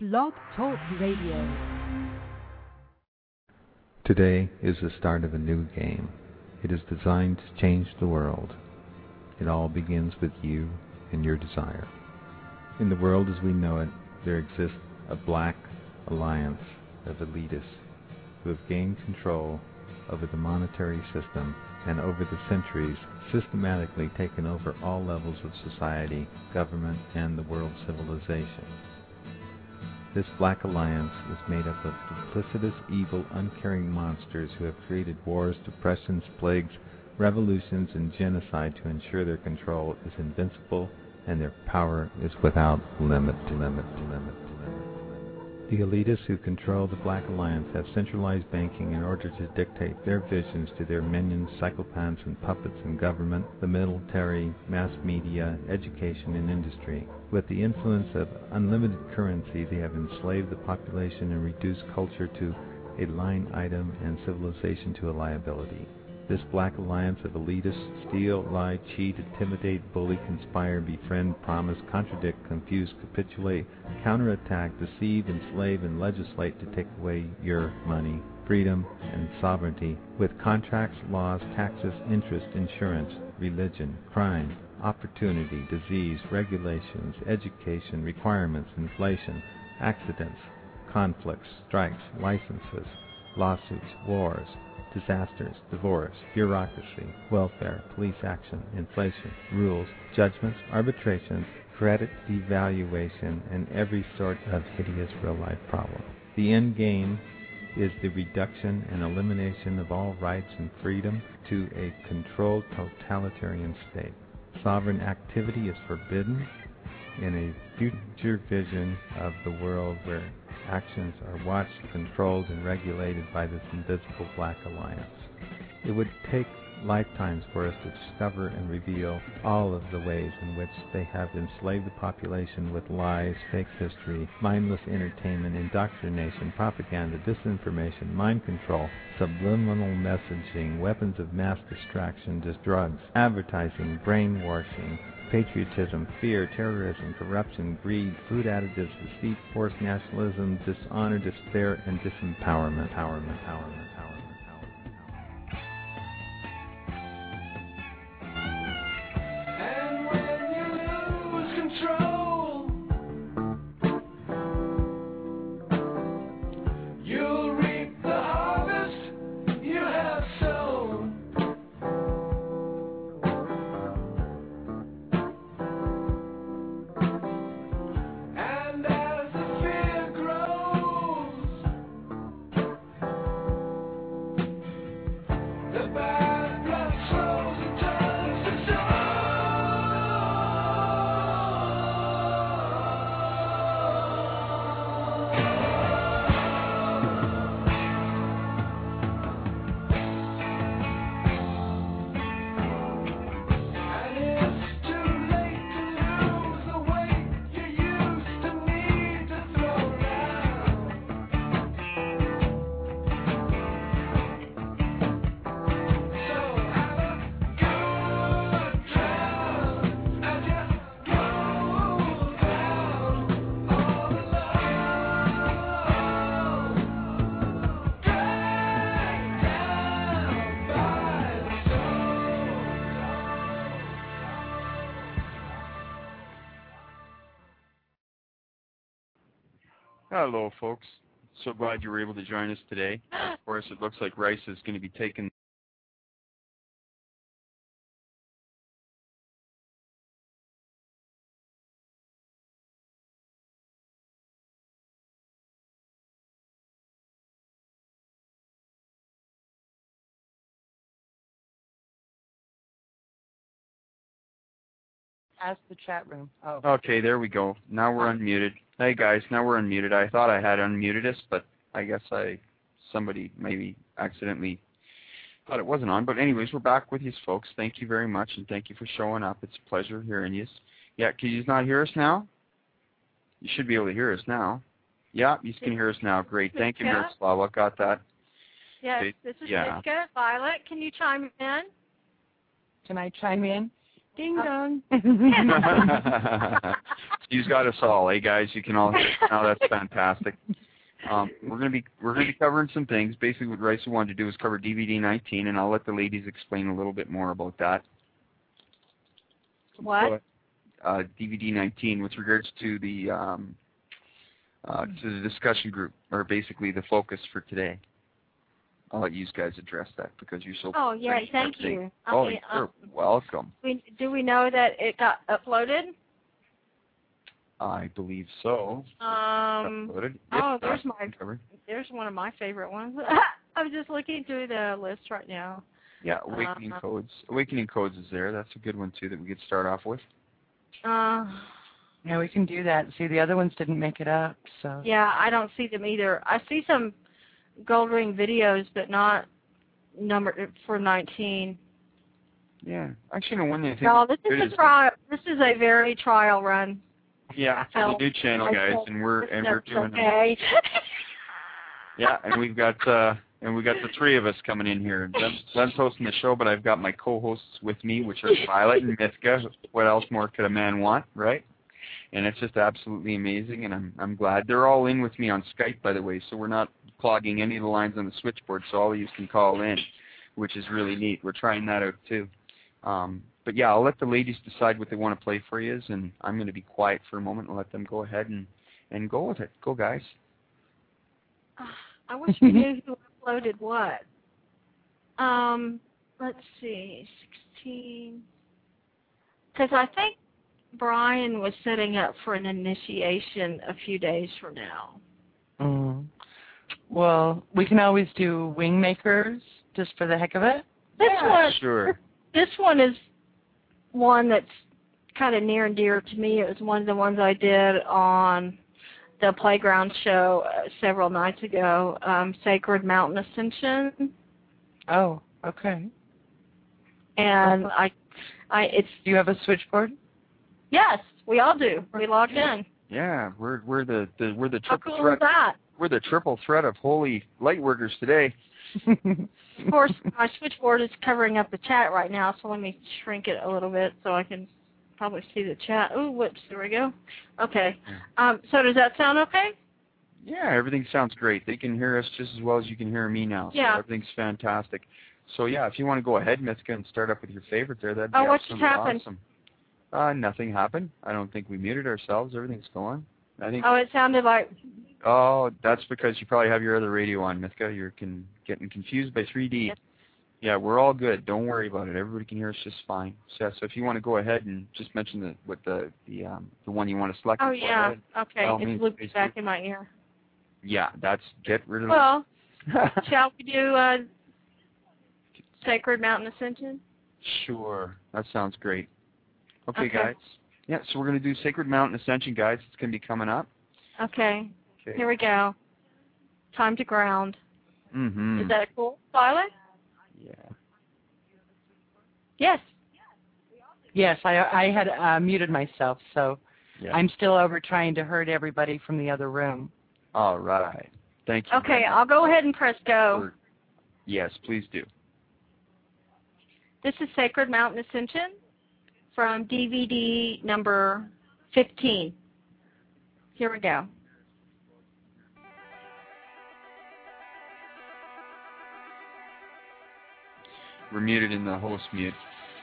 Blog Talk Radio. Today is the start of a new game. It is designed to change the world. It all begins with you and your desire. In the world as we know it, there exists a black alliance of elitists who have gained control over the monetary system and over the centuries systematically taken over all levels of society, government, and the world civilization. This black alliance is made up of duplicitous, evil, uncaring monsters who have created wars, depressions, plagues, revolutions, and genocide to ensure their control is invincible and their power is without limit. The elitists who control the Black Alliance have centralized banking in order to dictate their visions to their minions, psychopaths, and puppets in government, the military, mass media, education, and industry. With the influence of unlimited currency, they have enslaved the population and reduced culture to a line item and civilization to a liability. This black alliance of elitists steal, lie, cheat, intimidate, bully, conspire, befriend, promise, contradict, confuse, capitulate, counterattack, deceive, enslave, and legislate to take away your money, freedom, and sovereignty with contracts, laws, taxes, interest, insurance, religion, crime, opportunity, disease, regulations, education, requirements, inflation, accidents, conflicts, strikes, licenses, lawsuits, wars, disasters, divorce, bureaucracy, welfare, police action, inflation, rules, judgments, arbitrations, credit devaluation, and every sort of hideous real-life problem. The end game is the reduction and elimination of all rights and freedom to a controlled totalitarian state. Sovereign activity is forbidden in a future vision of the world where actions are watched, controlled, and regulated by this invisible black alliance. It would take lifetimes for us to discover and reveal all of the ways in which they have enslaved the population with lies, fake history, mindless entertainment, indoctrination, propaganda, disinformation, mind control, subliminal messaging, weapons of mass distraction, drugs, advertising, brainwashing, patriotism, fear, terrorism, corruption, greed, food additives, deceit, forced nationalism, dishonor, despair, and disempowerment. And when you lose control, you'll reap the harvest you have sown. And as the fear grows, the bad blood flows and turns to stone. And it's too late to lose the weight you used to need to throw down. So have a good drown as you go down all alone. Dragged down by the soul. Hello, folks. So glad you were able to join us today. Of course, it looks like Rice is going to be taking Ask the chat room. Oh. Okay, there we go. Now we're unmuted. Hey guys, now we're unmuted. I thought I had unmuted us, but I guess somebody maybe accidentally thought it wasn't on. But anyways, we're back with you folks. Thank you very much, and thank you for showing up. It's a pleasure hearing you. Yeah, can you not hear us now? You should be able to hear us now. Yeah, you can hear us now. Great. Thank you, Miroslava. Got that. Yes, this is Yeah. Jessica. Violet, can you chime in? Can I chime in? Ding dong. You've got us all, guys? You can all hear us now. That's fantastic. We're gonna be covering some things. Basically, what Raisa wanted to do is cover DVD 19, and I'll let the ladies explain a little bit more about that. What? DVD 19 with regards to the discussion group, or basically the focus for today. I'll let you guys address that because you're so. Oh yeah, thank you. Oh, Okay, you're welcome. Do we know that it got uploaded? I believe so. Uploaded. Oh, there's one of my favorite ones. I'm just looking through the list right now. Yeah, Awakening Codes. Awakening Codes is there. That's a good one too that we could start off with. Yeah, we can do that. See, the other ones didn't make it up, so. Yeah, I don't see them either. I see some Gold Ring videos, but not numbered for 19. Yeah, actually, no one. No, this is a trial. This is a very trial run. Yeah, it's a new channel, guys, and we're doing. Okay. Yeah, and we've got the three of us coming in here. Glenn's hosting the show, but I've got my co-hosts with me, which are Violet and Mithka. What else more could a man want, right? And it's just absolutely amazing, and I'm glad they're all in with me on Skype, by the way. So we're not clogging any of the lines on the switchboard, so all of you can call in, which is really neat. We're trying that out too. But yeah, I'll let the ladies decide what they want to play for you, and I'm going to be quiet for a moment and let them go ahead and go with it. Go, guys. I wish we knew who uploaded what. Let's see, 16. Because I think Brian was setting up for an initiation a few days from now. Well, we can always do Wing Makers just for the heck of it. Sure. This one is one that's kind of near and dear to me. It was one of the ones I did on the Playground show several nights ago, Sacred Mountain Ascension. Oh, okay. And it's. Do you have a switchboard? Yes, we all do. We logged in. Yeah, we're the triple How cool threat. is that? We're the triple threat of holy light workers today. Of course, my switchboard is covering up the chat right now, so let me shrink it a little bit so I can probably see the chat. Oh, whoops, there we go. Okay. So does that sound okay? Yeah, everything sounds great. They can hear us just as well as you can hear me now. So yeah. Everything's fantastic. So yeah, if you want to go ahead, Mithka, and start up with your favorite there, that'd be what just happened? Awesome. Nothing happened. I don't think we muted ourselves. Everything's going. I think. Oh, it sounded like. Oh, that's because you probably have your other radio on, Mithka. You're getting confused by 3D. Yes. Yeah, we're all good. Don't worry about it. Everybody can hear us just fine. So if you want to go ahead and just mention the one you want to select. Oh yeah. Okay. It's looped basically. back in my ear. Yeah, get rid of. Well, shall we do Sacred Mountain Ascension? Sure. That sounds great. Okay, Okay. guys. Yeah, so we're going to do Sacred Mountain Ascension, guys. It's going to be coming up. Okay. Here we go. Time to ground. Mm-hmm. Is that cool, Violet? Yeah. Yes. Yes, I had muted myself, so Yeah. I'm still over trying to herd everybody from the other room. All right. Thank you. Okay, I'll go ahead and press go. Yes, please do. This is Sacred Mountain Ascension from DVD number 15. Here we go. We're muted in the host mute.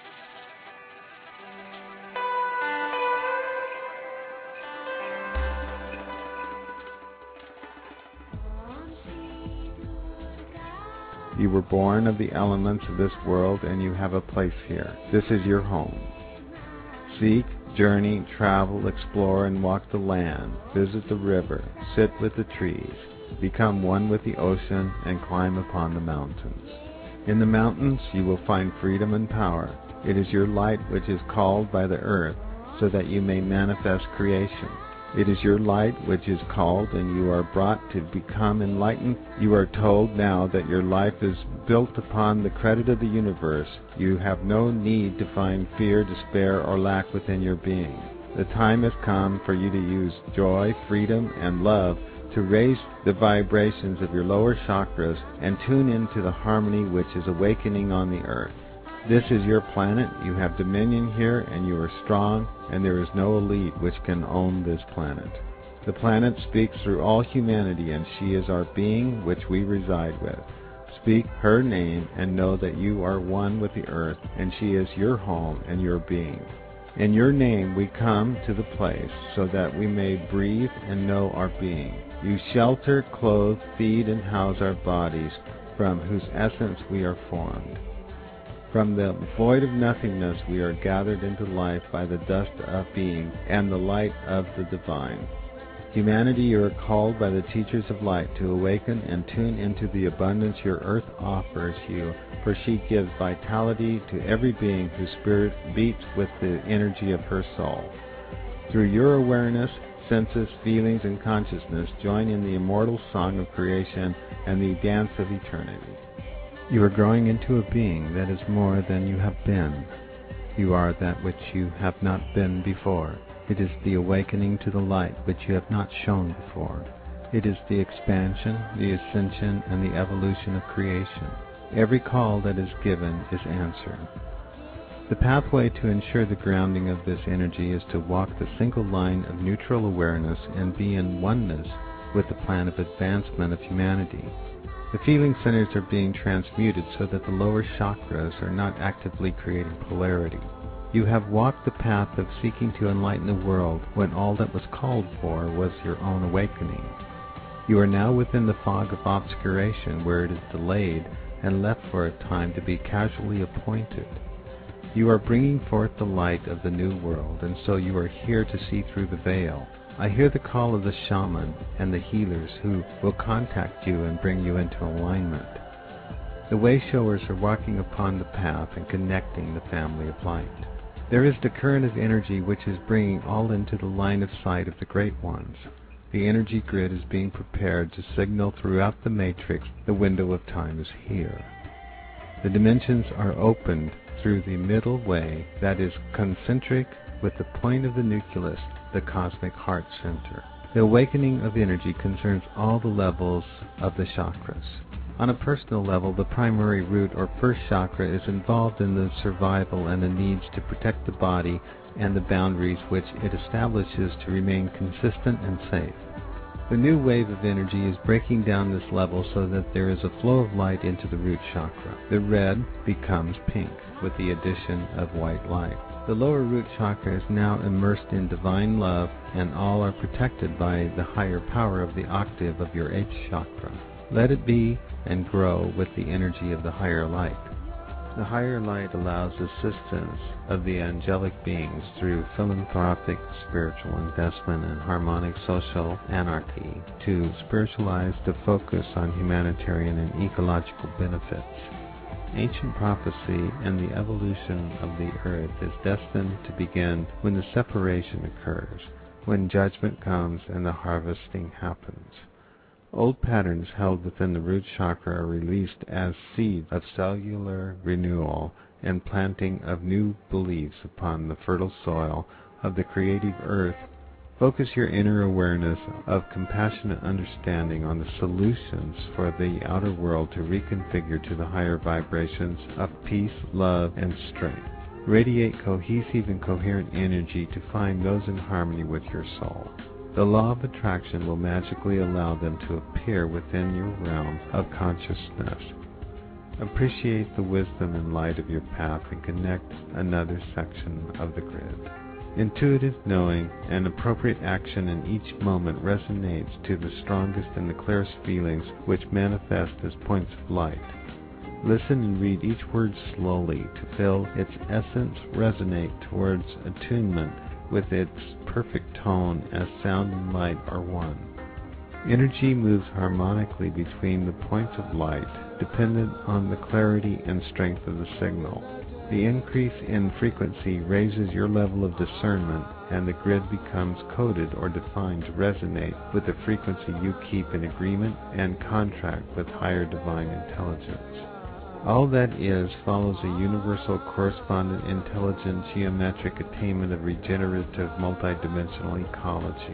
You were born of the elements of this world, and you have a place here. This is your home. Seek, journey, travel, explore, and walk the land. Visit the river. Sit with the trees. Become one with the ocean, and climb upon the mountains. In the mountains you will find freedom and power. It is your light which is called by the earth, so that you may manifest creation. It is your light which is called, and you are brought to become enlightened. You are told now that your life is built upon the credit of the universe. You have no need to find fear, despair, or lack within your being. The time has come for you to use joy, freedom, and love to raise the vibrations of your lower chakras and tune into the harmony which is awakening on the earth. This is your planet. You have dominion here, and you are strong, and there is no elite which can own this planet. The planet speaks through all humanity, and she is our being which we reside with. Speak her name and know that you are one with the earth, and she is your home and your being. In your name we come to the place so that we may breathe and know our being. You shelter, clothe, feed, and house our bodies, from whose essence we are formed. From the void of nothingness we are gathered into life by the dust of being and the light of the divine. Humanity, you are called by the teachers of light to awaken and tune into the abundance your earth offers you, for she gives vitality to every being whose spirit beats with the energy of her soul. Through your awareness, senses, feelings, and consciousness, join in the immortal song of creation and the dance of eternity. You are growing into a being that is more than you have been. You are that which you have not been before. It is the awakening to the light which you have not shown before. It is the expansion, the ascension, and the evolution of creation. Every call that is given is answered. The pathway to ensure the grounding of this energy is to walk the single line of neutral awareness and be in oneness with the plan of advancement of humanity. The feeling centers are being transmuted so that the lower chakras are not actively creating polarity. You have walked the path of seeking to enlighten the world when all that was called for was your own awakening. You are now within the fog of obscuration where it is delayed and left for a time to be casually appointed. You are bringing forth the light of the new world, and so you are here to see through the veil. I hear the call of the shaman and the healers who will contact you and bring you into alignment. The way-showers are walking upon the path and connecting the family of light. There is the current of energy which is bringing all into the line of sight of the Great Ones. The energy grid is being prepared to signal throughout the matrix the window of time is here. The dimensions are opened through the middle way that is concentric with the point of the nucleus, the cosmic heart center. The awakening of energy concerns all the levels of the chakras. On a personal level, the primary root or first chakra is involved in the survival and the needs to protect the body and the boundaries which it establishes to remain consistent and safe. The new wave of energy is breaking down this level so that there is a flow of light into the root chakra. The red becomes pink with the addition of white light. The lower root chakra is now immersed in divine love, and all are protected by the higher power of the octave of your H chakra. Let it be and grow with the energy of the higher light. The higher light allows assistance of the angelic beings through philanthropic spiritual investment and harmonic social anarchy to spiritualize the focus on humanitarian and ecological benefits. Ancient prophecy and the evolution of the earth is destined to begin when the separation occurs, when judgment comes and the harvesting happens. Old patterns held within the root chakra are released as seeds of cellular renewal and planting of new beliefs upon the fertile soil of the creative earth. Focus your inner awareness of compassionate understanding on the solutions for the outer world to reconfigure to the higher vibrations of peace, love, and strength. Radiate cohesive and coherent energy to find those in harmony with your soul. The law of attraction will magically allow them to appear within your realm of consciousness. Appreciate the wisdom and light of your path and connect another section of the grid. Intuitive knowing and appropriate action in each moment resonates to the strongest and the clearest feelings which manifest as points of light. Listen and read each word slowly to feel its essence resonate towards attunement with its perfect tone as sound and light are one. Energy moves harmonically between the points of light, dependent on the clarity and strength of the signal. The increase in frequency raises your level of discernment, and the grid becomes coded or defined to resonate with the frequency you keep in agreement and contract with higher divine intelligence. All that is follows a universal correspondent intelligent geometric attainment of regenerative multidimensional ecology.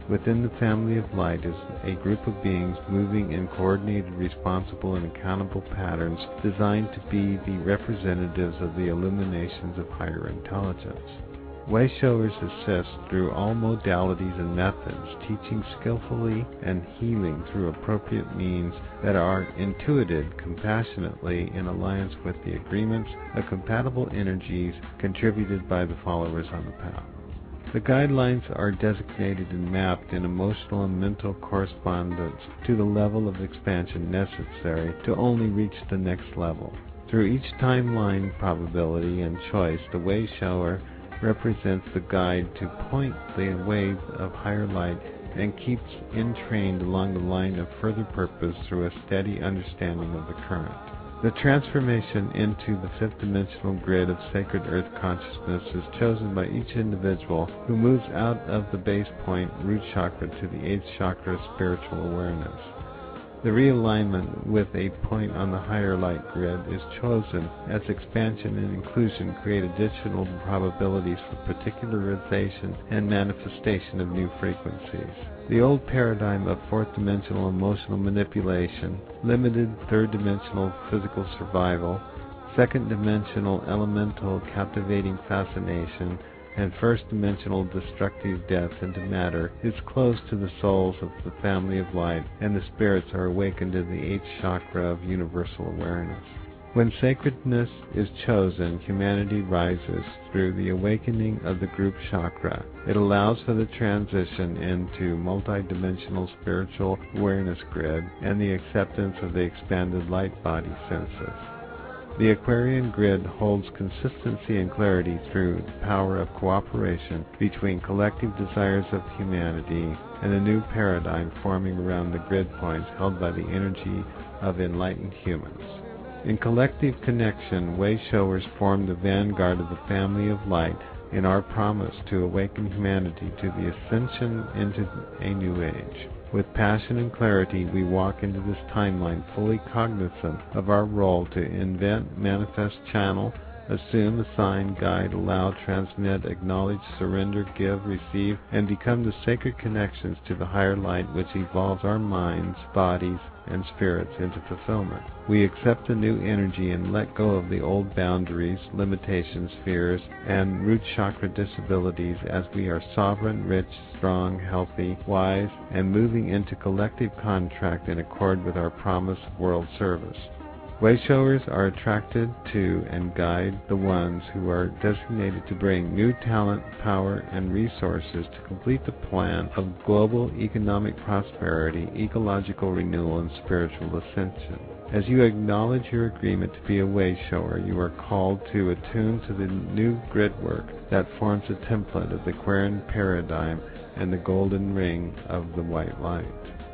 Within the family of light is a group of beings moving in coordinated, responsible, and accountable patterns designed to be the representatives of the illuminations of higher intelligence. Way showers assist through all modalities and methods, teaching skillfully and healing through appropriate means that are intuited compassionately in alliance with the agreements of compatible energies contributed by the followers on the path. The guidelines are designated and mapped in emotional and mental correspondence to the level of expansion necessary to only reach the next level. Through each timeline, probability, and choice, the way shower represents the guide to point the wave of higher light and keeps entrained along the line of further purpose through a steady understanding of the current. The transformation into the fifth dimensional grid of sacred earth consciousness is chosen by each individual who moves out of the base point root chakra to the eighth chakra spiritual awareness. The realignment with a point on the higher light grid is chosen as expansion and inclusion create additional probabilities for particularization and manifestation of new frequencies. The old paradigm of fourth dimensional emotional manipulation, limited third dimensional physical survival, second dimensional elemental captivating fascination, and first-dimensional destructive death into matter is closed to the souls of the family of light, and the spirits are awakened to the eighth chakra of universal awareness. When sacredness is chosen, humanity rises through the awakening of the group chakra. It allows for the transition into multidimensional spiritual awareness grid and the acceptance of the expanded light body senses. The Aquarian grid holds consistency and clarity through the power of cooperation between collective desires of humanity and a new paradigm forming around the grid points held by the energy of enlightened humans. In collective connection, way showers form the vanguard of the family of light in our promise to awaken humanity to the ascension into a new age. With passion and clarity, we walk into this timeline fully cognizant of our role to invent, manifest, channel, assume, assign, guide, allow, transmit, acknowledge, surrender, give, receive, and become the sacred connections to the higher light which evolves our minds, bodies, and spirits into fulfillment. We accept a new energy and let go of the old boundaries, limitations, fears, and root chakra disabilities as we are sovereign, rich, strong, healthy, wise, and moving into collective contract in accord with our promise of world service. Way showers are attracted to and guide the ones who are designated to bring new talent, power, and resources to complete the plan of global economic prosperity, ecological renewal, and spiritual ascension. As you acknowledge your agreement to be a way shower, you are called to attune to the new grid work that forms a template of the Aquarian paradigm and the golden ring of the white light.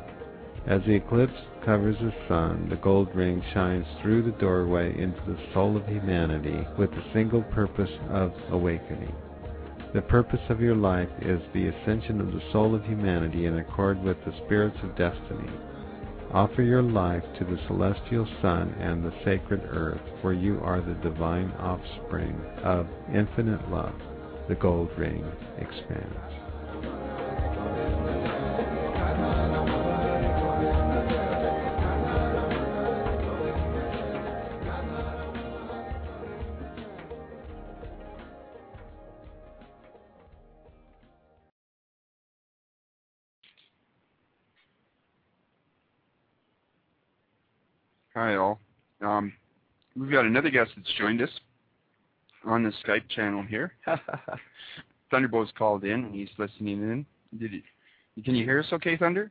As the eclipse covers the sun, the gold ring shines through the doorway into the soul of humanity with the single purpose of awakening. The purpose of your life is the ascension of the soul of humanity in accord with the spirits of destiny. Offer your life to the celestial sun and the sacred earth, for you are the divine offspring of infinite love. The gold ring expands. Hi all. We've got another guest that's joined us on the Skype channel here. Thunderbolt's called in and he's listening in. Can you hear us okay, Thunder?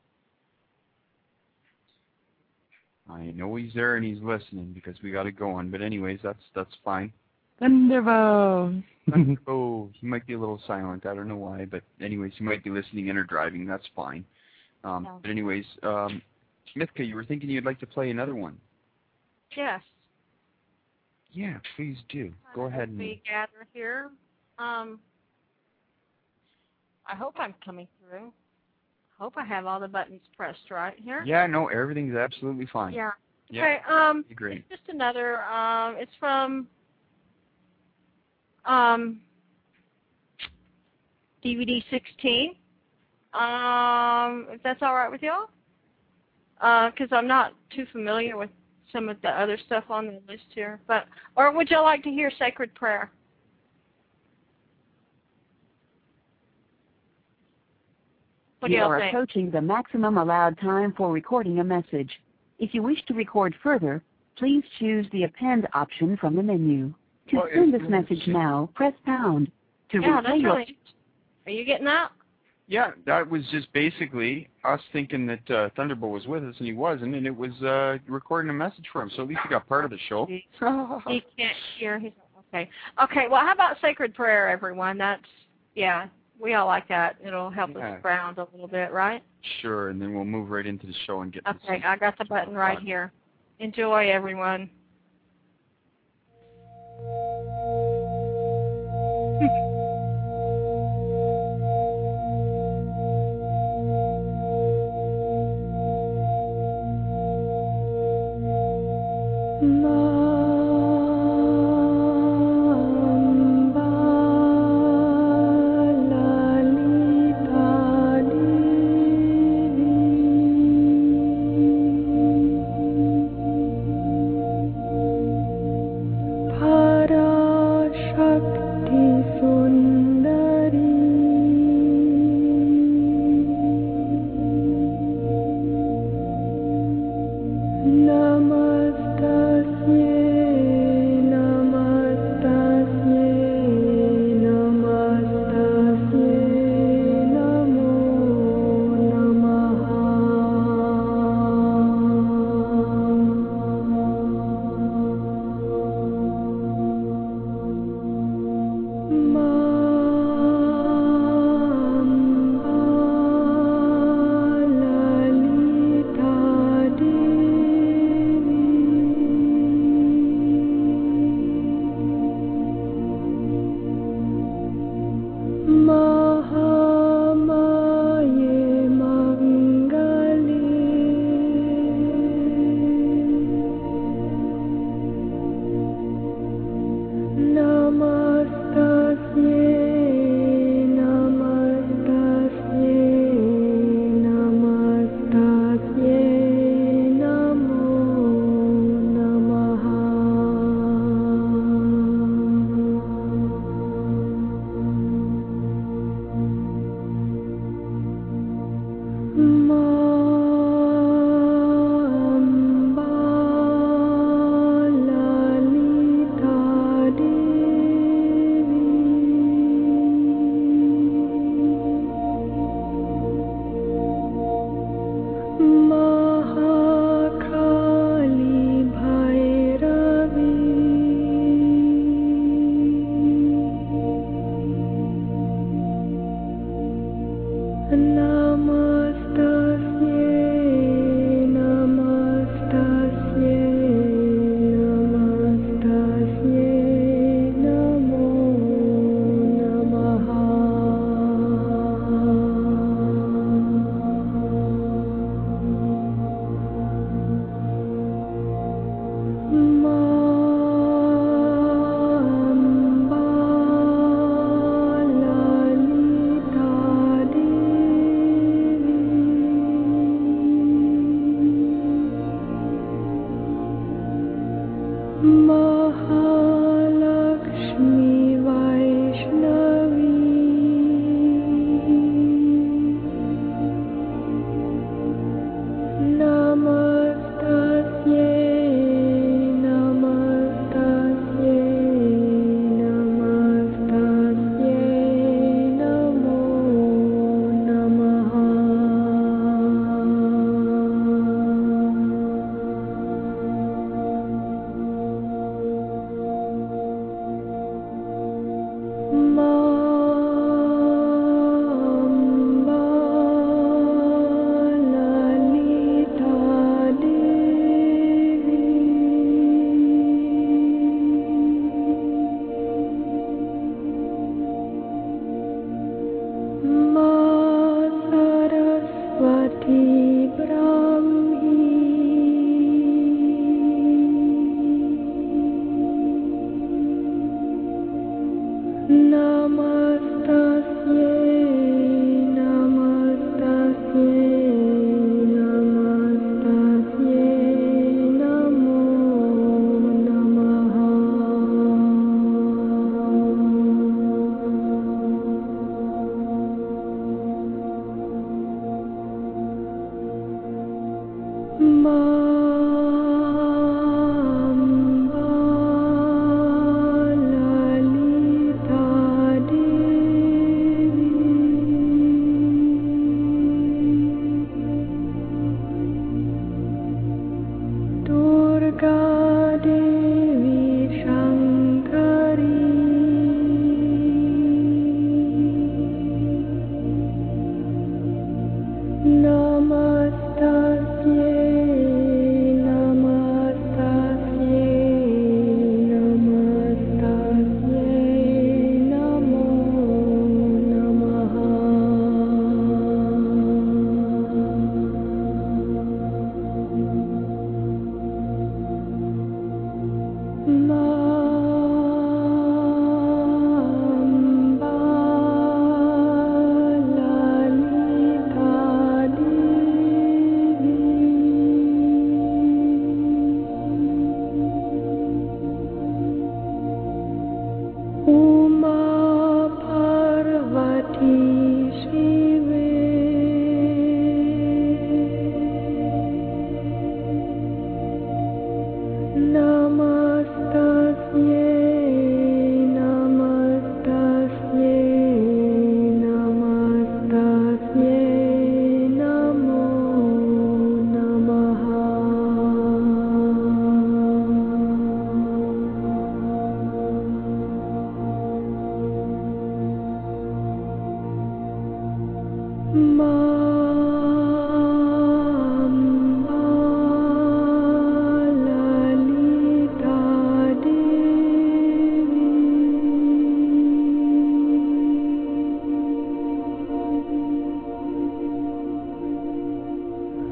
I know he's there and he's listening because we got it going. But anyways, that's fine. Thunderbolt. Oh, he might be a little silent. I don't know why, but anyways, he might be listening in or driving. That's fine. But anyways, Smithka, you were thinking you'd like to play another one. Yes. Yeah, please do. Go ahead. We gather here. I hope I'm coming through. Hope I have all the buttons pressed right here. Yeah, no, everything's absolutely fine. Yeah. Yeah. Okay. Great. It's just another. It's from DVD 16. If that's all right with y'all? Because I'm not too familiar with some of the other stuff on the list here. Or would y'all like to hear Sacred Prayer? What do You y'all are think? approaching the maximum allowed time for recording a message. If you wish to record further, please choose the append option from the menu. To Well, send this message now, press pound. To Yeah, that's replay your really. Are you getting that? Yeah, that was just basically us thinking that Thunderbolt was with us, and he wasn't, and it was recording a message for him. So at least he got part of the show. He can't hear. He's okay. Okay. Well, how about Sacred Prayer, everyone? Yeah, we all like that. It'll help us ground a little bit, right? Sure, and then we'll move right into the show and get. Okay, I got the button right here. Enjoy, everyone. La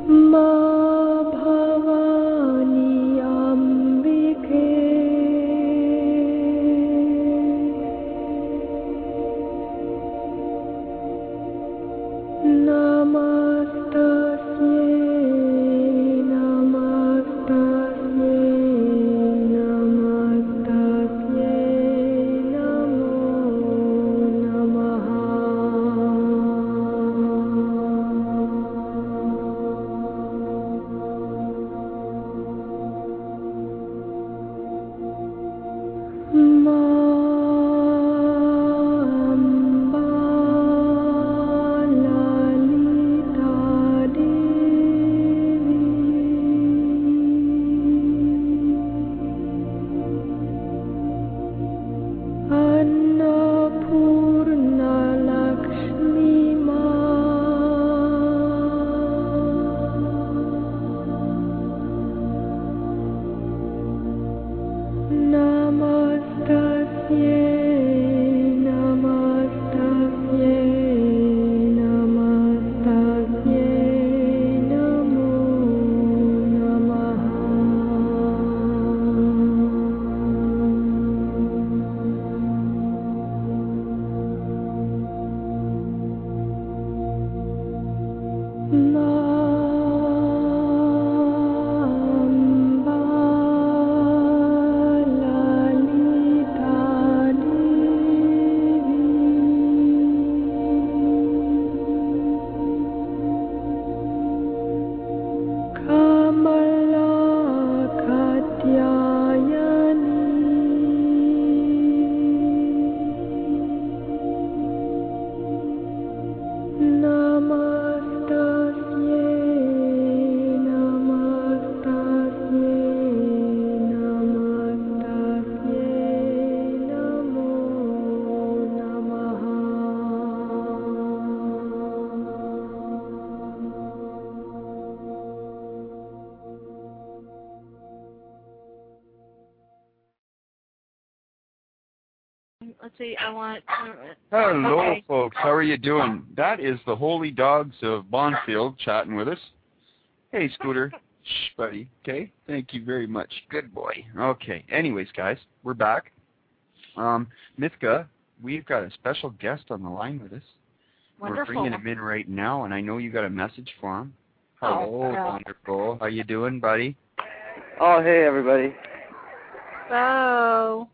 मा भवानी अम्बिके नमस्तस्यै नमस्तस्यै नमस्तस्यै नमो नमः मा अम्बा ललिता देवी अन्नपूर्णा लक्ष्मी मा नमस्तस्यै नमस्तस्यै नमस्तस्यै नमो नमः मा अम्बा ललिता देवी कमला कात्यायनी नमस्तस्यै नमस्तस्यै नमस्तस्यै नमो नमः Let's see, I want... Hello, Okay. folks. How are you doing? That is the Holy Dogs of Bonfield chatting with us. Hey, Scooter. Shh, buddy. Okay? Thank you very much. Good boy. Okay. Anyways, guys, we're back. Mithka, we've got a special guest on the line with us. Wonderful. We're bringing him in right now, and I know you got a message for him. Hello, yeah. wonderful. How you doing, buddy? Oh, hey, everybody. So,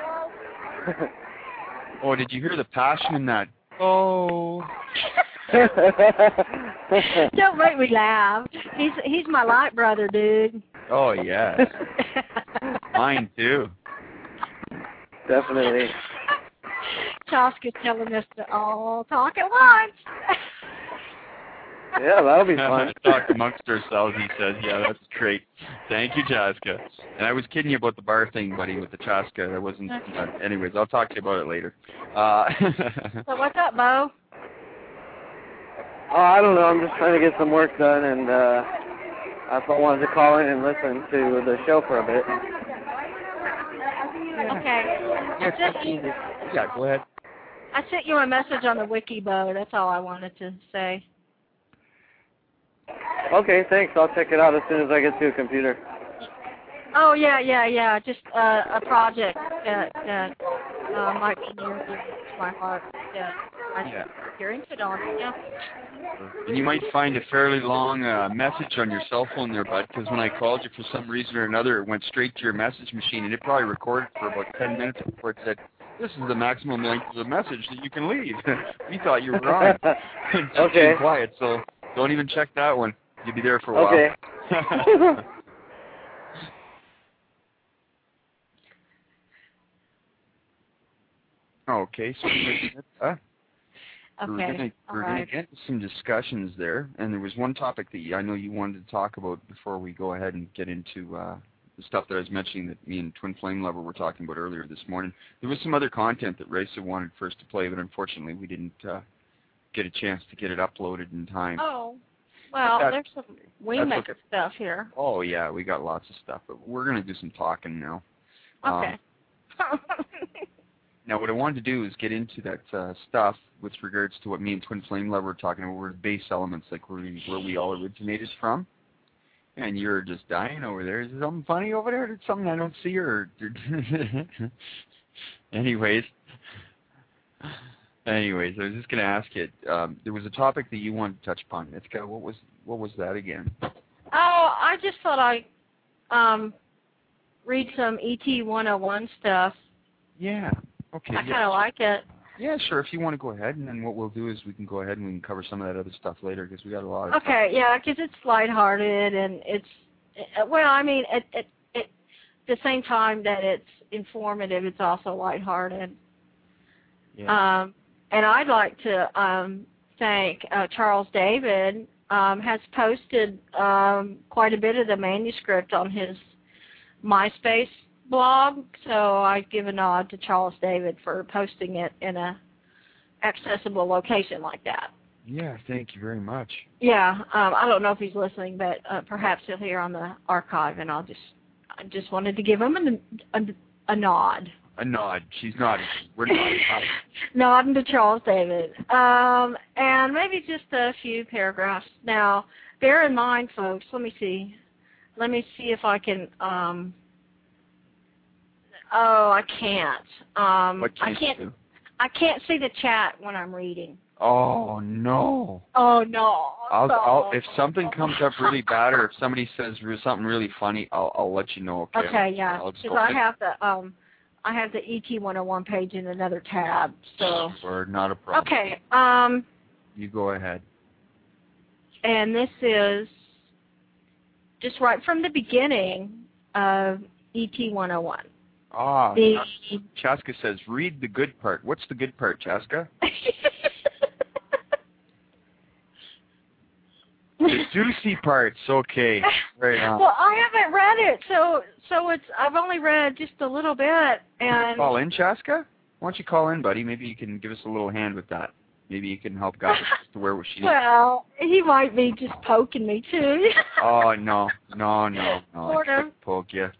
Oh, did you hear the passion in that? Oh. don't make me laugh. He's my light brother, dude. Oh, yes. Mine, too. Definitely. Chaska's telling us to all talk at once. Yeah, that'll be fun. Talk amongst ourselves, he says. Yeah, that's great. Thank you, Chaska. And I was kidding you about the bar thing, buddy, with the Chaska. That wasn't... anyways, I'll talk to you about it later. So what's up, Bo? Oh, I don't know. I'm just trying to get some work done, and I thought I wanted to call in and listen to the show for a bit. Okay. Yeah, go ahead. I sent you a message on the wiki, Bo. That's all I wanted to say. Okay, thanks. I'll check it out as soon as I get to a computer. Oh, yeah. Just a project that might be near to my heart. Yeah. You're interested on it, yeah. And you might find a fairly long message on your cell phone there, bud, because when I called you for some reason or another, it went straight to your message machine, and it probably recorded for about 10 minutes before it said, this is the maximum length of the message that you can leave. We thought you were on. Okay. Quiet, so don't even check that one. You'll be there for a while. Okay. Okay, so we're gonna get into some discussions there, and there was one topic that I know you wanted to talk about before we go ahead and get into the stuff that I was mentioning that me and Twin Flame Lover were talking about earlier this morning. There was some other content that Raisa wanted first to play, but unfortunately we didn't get a chance to get it uploaded in time. Oh, well, there's some Wingmaker stuff here. Oh yeah, we got lots of stuff, but we're gonna do some talking now. Okay. Now, what I wanted to do is get into that stuff with regards to what me and Twin Flame Love were talking about, were base elements, like where we all originated from. And you're just dying over there. Is there something funny over there? Is it something I don't see? Or anyways, I was just going to ask you. There was a topic that you wanted to touch upon. Itzka, what was that again? Oh, I just thought I'd read some ET 101 stuff. Yeah. Okay. I kind of like it. Yeah, sure. If you want to go ahead, and then what we'll do is we can go ahead and we can cover some of that other stuff later because we got a lot of Okay, yeah, because it's lighthearted and it's, well, I mean, at the same time that it's informative, it's also lighthearted. Yeah. And I'd like to thank Charles David has posted quite a bit of the manuscript on his MySpace blog, so I give a nod to Charles David for posting it in a accessible location like that. Yeah, thank you very much. Yeah, I don't know if he's listening, but perhaps he'll hear on the archive, and I just wanted to give him a nod. A nod. She's nodding. We're nodding. Nodding to Charles David. And maybe just a few paragraphs. Now, bear in mind, folks, let me see if I can, I can't. What can't you do? I can't see the chat when I'm reading. Oh, no. Oh, no. I'll if something comes up really bad or if somebody says something really funny, I'll let you know, okay? Okay, yeah. Because I have the ET 101 page in another tab, so. Or not a problem. Okay. You go ahead. And this is just right from the beginning of ET 101. Ah, Chaska says, read the good part. What's the good part, Chaska? The juicy parts, okay. Right on. Well, I haven't read it, so I've only read just a little bit. And Call in, Chaska? Why don't you call in, buddy? Maybe you can give us a little hand with that. Maybe you can help guide us to where she is. Well, he might be just poking me too. Oh, no. Sort of. Poke you.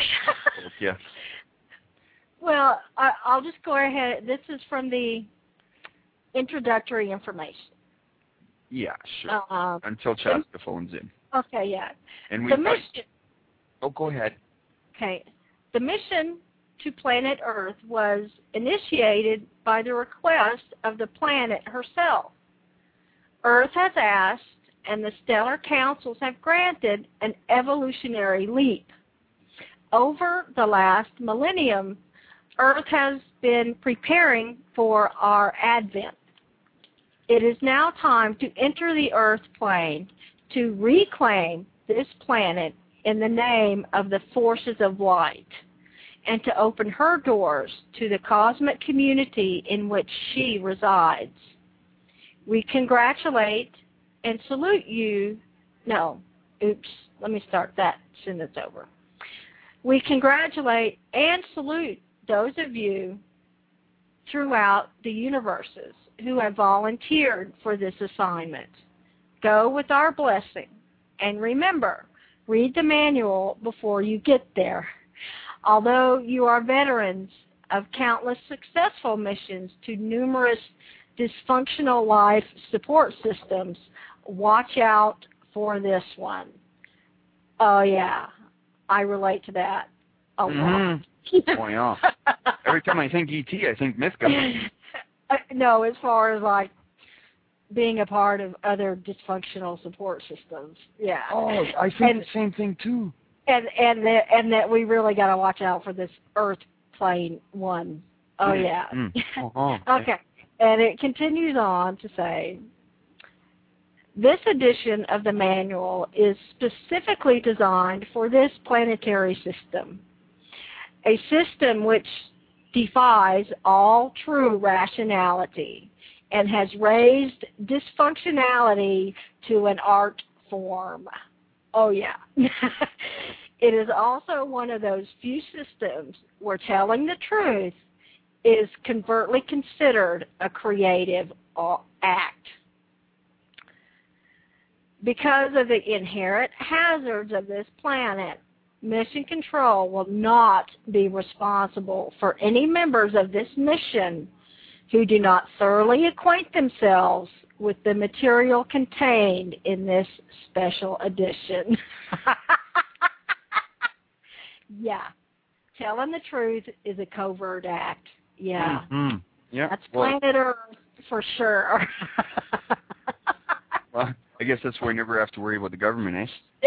Well, I'll just go ahead. This is from the introductory information. Yeah, sure. Until Chaska phones in. Okay, yeah. And the mission. Oh, go ahead. Okay. The mission to planet Earth was initiated by the request of the planet herself. Earth has asked, and the stellar councils have granted, an evolutionary leap. Over the last millennium, Earth has been preparing for our advent. It is now time to enter the Earth plane to reclaim this planet in the name of the forces of light and to open her doors to the cosmic community in which she resides. We congratulate and salute you. No, oops, let me start that sentence over. We congratulate and salute those of you throughout the universes who have volunteered for this assignment. Go with our blessing. And remember, read the manual before you get there. Although you are veterans of countless successful missions to numerous dysfunctional life support systems, watch out for this one. Oh, yeah. I relate to that a lot. Oh, yeah. Every time I think E.T., I think Mythga. No, as far as like being a part of other dysfunctional support systems. Yeah. Oh, I think the same thing too. And that we really got to watch out for this Earth plane one. Oh yeah. Okay. And it continues on to say, this edition of the manual is specifically designed for this planetary system, a system which defies all true rationality and has raised dysfunctionality to an art form. Oh, yeah. It is also one of those few systems where telling the truth is covertly considered a creative act. Because of the inherent hazards of this planet, Mission Control will not be responsible for any members of this mission who do not thoroughly acquaint themselves with the material contained in this special edition. Yeah. Telling the truth is a covert act. Yeah. Mm-hmm. Yeah. That's planet Earth for sure. Well, I guess that's why we never have to worry about the government, eh?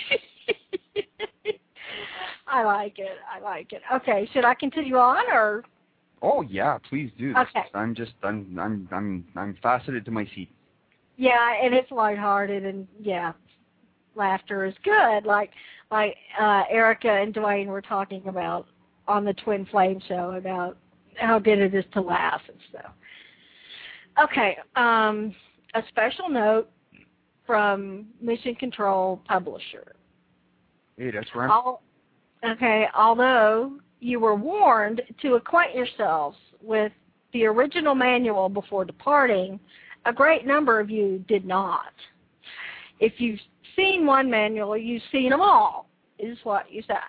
I like it. I like it. Okay, should I continue on or? Oh yeah, please do. Okay. I'm faceted to my seat. Yeah, and it's lighthearted, and yeah, laughter is good. Like Erica and Dwayne were talking about on the Twin Flame show about how good it is to laugh and stuff. Okay, a special note from Mission Control Publisher. Hey, that's right. Although you were warned to acquaint yourselves with the original manual before departing, a great number of you did not. If you've seen one manual, you've seen them all, is what you said.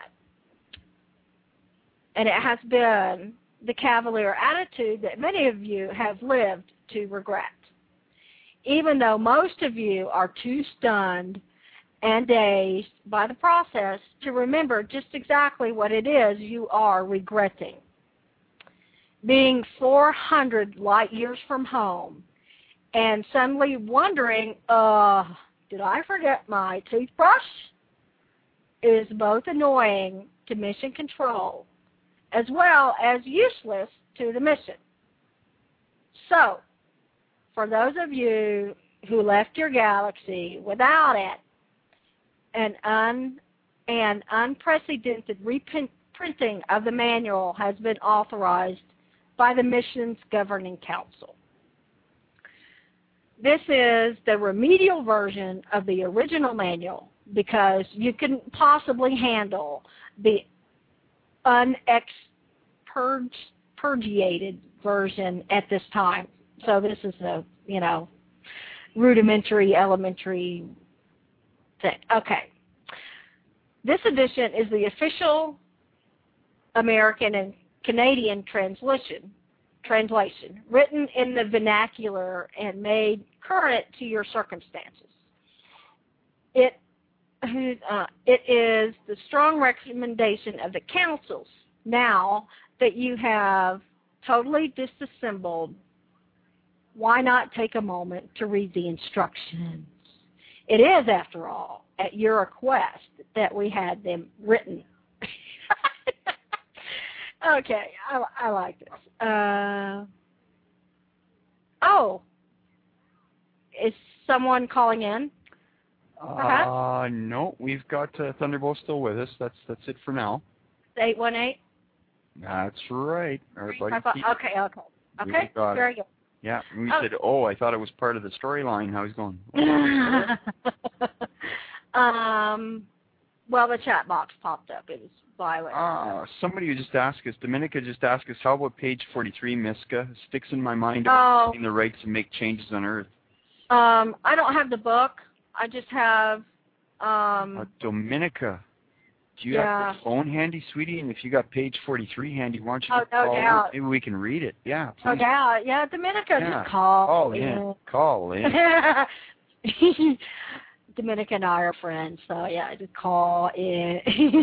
And it has been the cavalier attitude that many of you have lived to regret. Even though most of you are too stunned and dazed by the process to remember just exactly what it is you are regretting. Being 400 light years from home and suddenly wondering, did I forget my toothbrush? Is both annoying to Mission Control as well as useless to the mission. So, for those of you who left your galaxy without it, an unprecedented reprinting of the manual has been authorized by the mission's governing council. This is the remedial version of the original manual because you couldn't possibly handle the unexpurgated version at this time. So this is a, rudimentary, elementary thing. Okay. This edition is the official American and Canadian translation, written in the vernacular and made current to your circumstances. It is the strong recommendation of the councils now that you have totally disassembled. Why not take a moment to read the instructions? It is, after all, at your request that we had them written. Okay, I like this. Is someone calling in? No, we've got Thunderbolt still with us. That's it for now. 818? That's right. Everybody. Okay, very good. Yeah, we said, I thought it was part of the storyline. How he's going. Well, the chat box popped up. It was Violet. Somebody who just asked us, Dominica just asked us, how about page 43, Miska? Sticks in my mind about getting the right to make changes on Earth. I don't have the book. I just have... Dominica, do you have the phone handy, sweetie? And if you got page 43 handy, why don't you call in? Maybe we can read it. Yeah, please. Yeah, Dominica, just call in. Call in. Dominica and I are friends, so yeah, just call in.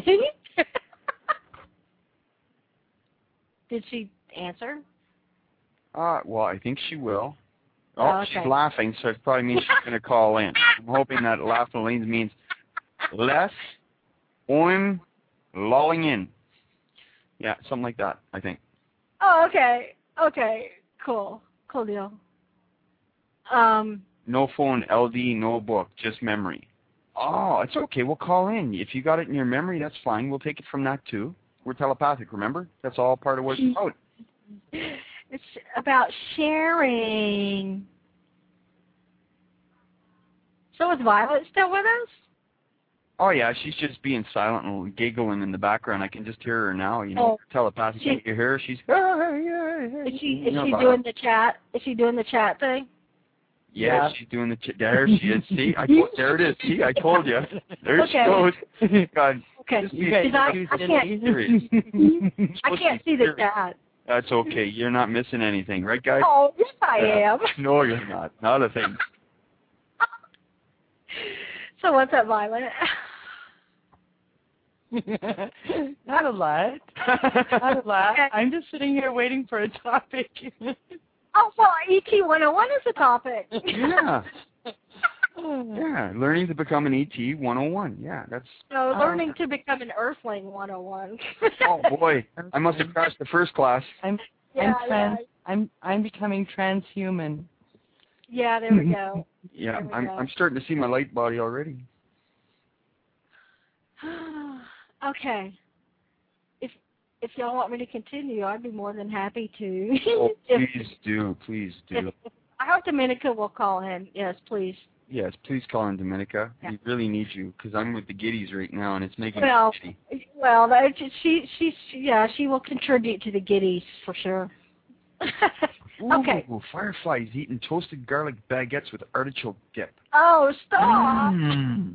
Did she answer? Well, I think she will. Okay. She's laughing, so it probably means she's going to call in. I'm hoping that laughing means less. I'm lolling in. Yeah, something like that, I think. Oh, okay. Okay, cool. Cool deal. No phone, LD, no book, just memory. Oh, it's okay. We'll call in. If you got it in your memory, that's fine. We'll take it from that, too. We're telepathic, remember? That's all part of what it's about. It's about sharing. So is Violet still with us? Oh, yeah, she's just being silent and giggling in the background. I can just hear her now, telepathic. You hear her? She's... Is she doing the chat? Is she doing the chat thing? Yeah, she's doing the chat. There she is. See, there it is. See, I told you. There she goes. God, Okay. Just You be guys Because are too serious. silly. I can't see the chat. That's okay. You're not missing anything, right, guys? Oh, yes, I Yeah. am. No, you're not. Not a thing. So what's up, Violet? Not a lot. Not a lot. Okay. I'm just sitting here waiting for a topic. Oh, well, ET 101 is the topic. Yeah. Yeah. Learning to become an ET 101. Yeah, that's. So learning to become an Earthling 101. Oh boy, I must have crashed the first class. I'm Yeah, I'm becoming transhuman. yeah, there we go. Yeah, There we I'm go. starting to see my light body already. Okay. If y'all want me to continue, I'd be more than happy to. Oh, If- please do, please do. I hope Dominica will call in. Yes, please. Yes, please call in Dominica. Yeah. We really need you because I'm with the giddies right now and it's making Well, me giddy. well, she will contribute to the giddies for sure. Okay. Ooh, Fireflies eating toasted garlic baguettes with artichoke dip. Oh, stop. Mm.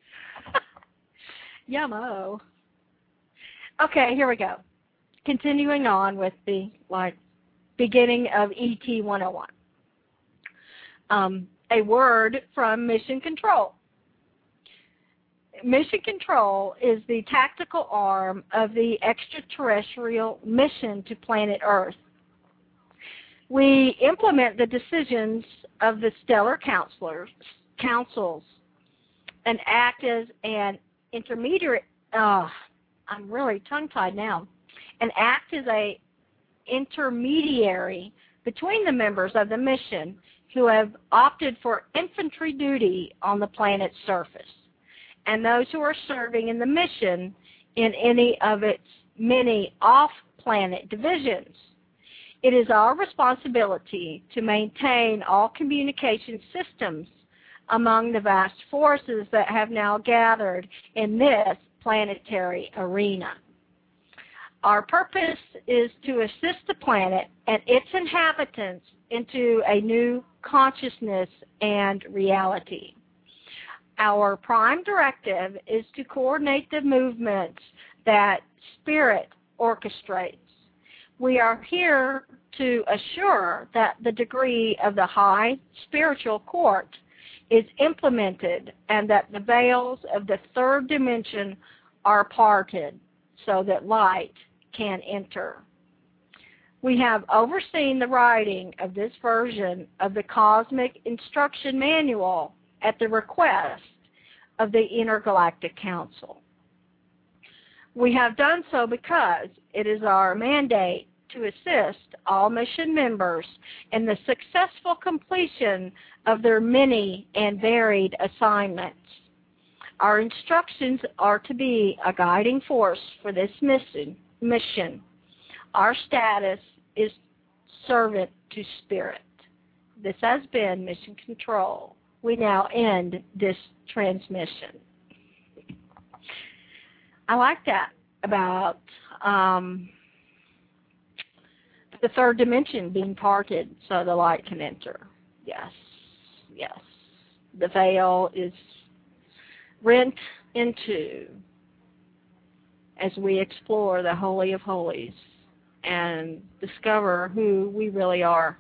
Yummo. Okay, here we go. Continuing on with the beginning of ET 101. A word from Mission Control. Mission Control is the tactical arm of the extraterrestrial mission to planet Earth. We implement the decisions of the stellar councils and act as an intermediary. I'm really tongue-tied now. And act as a intermediary between the members of the mission who have opted for infantry duty on the planet's surface and those who are serving in the mission in any of its many off-planet divisions. It is our responsibility to maintain all communication systems among the vast forces that have now gathered in this planetary arena. Our purpose is to assist the planet and its inhabitants into a new consciousness and reality. Our prime directive is to coordinate the movements that Spirit orchestrates. We are here to assure that the degree of the high spiritual court is implemented and that the veils of the third dimension are parted so that light can enter. We have overseen the writing of this version of the Cosmic Instruction Manual at the request of the Intergalactic Council. We have done so because it is our mandate to assist all mission members in the successful completion of their many and varied assignments. Our instructions are to be a guiding force for this mission. Our status is servant to Spirit. This has been Mission Control. We now end this transmission. I like that about the third dimension being parted so the light can enter. Yes, yes. The veil is rent into as we explore the Holy of Holies and discover who we really are.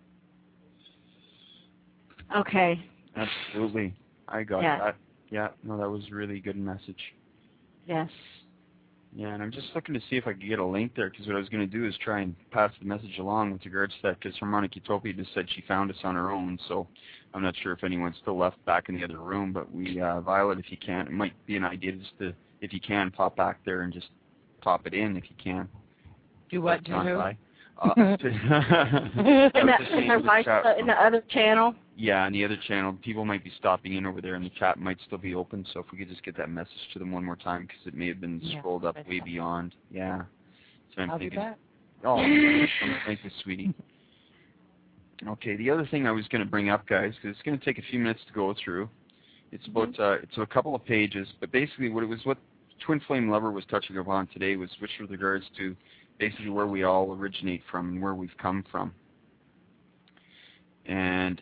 Okay. Absolutely. I got that. Yeah, no, that was a really good message. Yes. Yeah, and I'm just looking to see if I could get a link there, because what I was going to do is try and pass the message along with regards to that, because Harmonic Utopia just said she found us on her own, so I'm not sure if anyone's still left back in the other room, but we, Violet, if you can, it might be an idea just to, if you can, pop back there and just pop it in if you can. Do what, do who? In the other channel? Yeah, in the other channel. People might be stopping in over there, and the chat might still be open, so if we could just get that message to them one more time, because it may have been scrolled up way beyond. Yeah. So I'm thinking, oh, thank you, sweetie. Okay, the other thing I was going to bring up, guys, because it's going to take a few minutes to go through. It's about it's a couple of pages, but basically what Twin Flame Lover was touching upon today was with regards to basically where we all originate from and where we've come from. And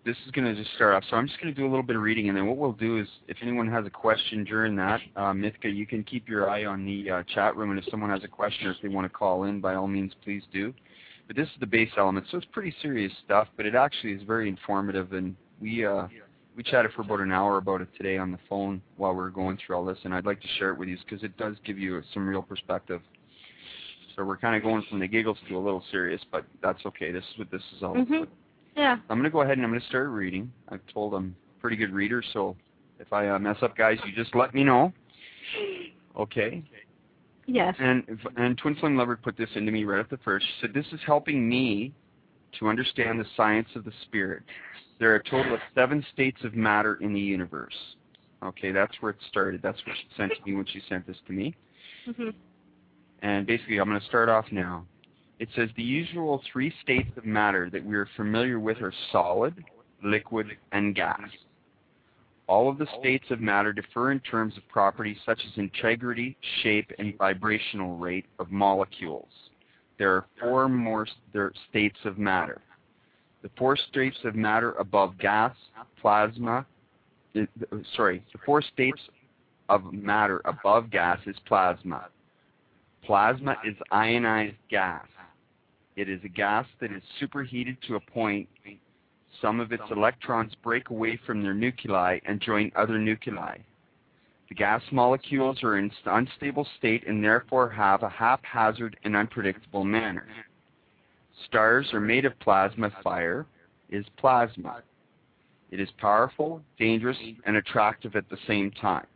this is going to just start off. So I'm just going to do a little bit of reading, and then what we'll do is, if anyone has a question during that, Mithka, you can keep your eye on the chat room, and if someone has a question or if they want to call in, by all means, please do. But this is the base element, so it's pretty serious stuff, but it actually is very informative, and we chatted for about an hour about it today on the phone while we were going through all this, and I'd like to share it with you because it does give you some real perspective. So we're kind of going from the giggles to a little serious, but that's okay. This is what this is all about. Yeah. I'm going to go ahead and I'm going to start reading. I've told I'm a pretty good reader, so if I mess up, guys, you just let me know. Okay. Yes. And Twin Flame Lover put this into me right at the first. She said, this is helping me to understand the science of the spirit. There are a total of 7 states of matter in the universe. Okay, that's where it started. That's what she sent to me when she sent this to me. Mm-hmm. And basically, I'm going to start off now. It says the usual 3 states of matter that we are familiar with are solid, liquid, and gas. All of the states of matter differ in terms of properties such as integrity, shape, and vibrational rate of molecules. There are 4 more states of matter. The 4 states of matter above gas, plasma, the 4 states of matter above gas is plasma. Plasma is ionized gas. It is a gas that is superheated to a point some of its electrons break away from their nuclei and join other nuclei. The gas molecules are in an unstable state and therefore have a haphazard and unpredictable manner. Stars are made of plasma. Fire is plasma. It is powerful, dangerous, and attractive at the same time.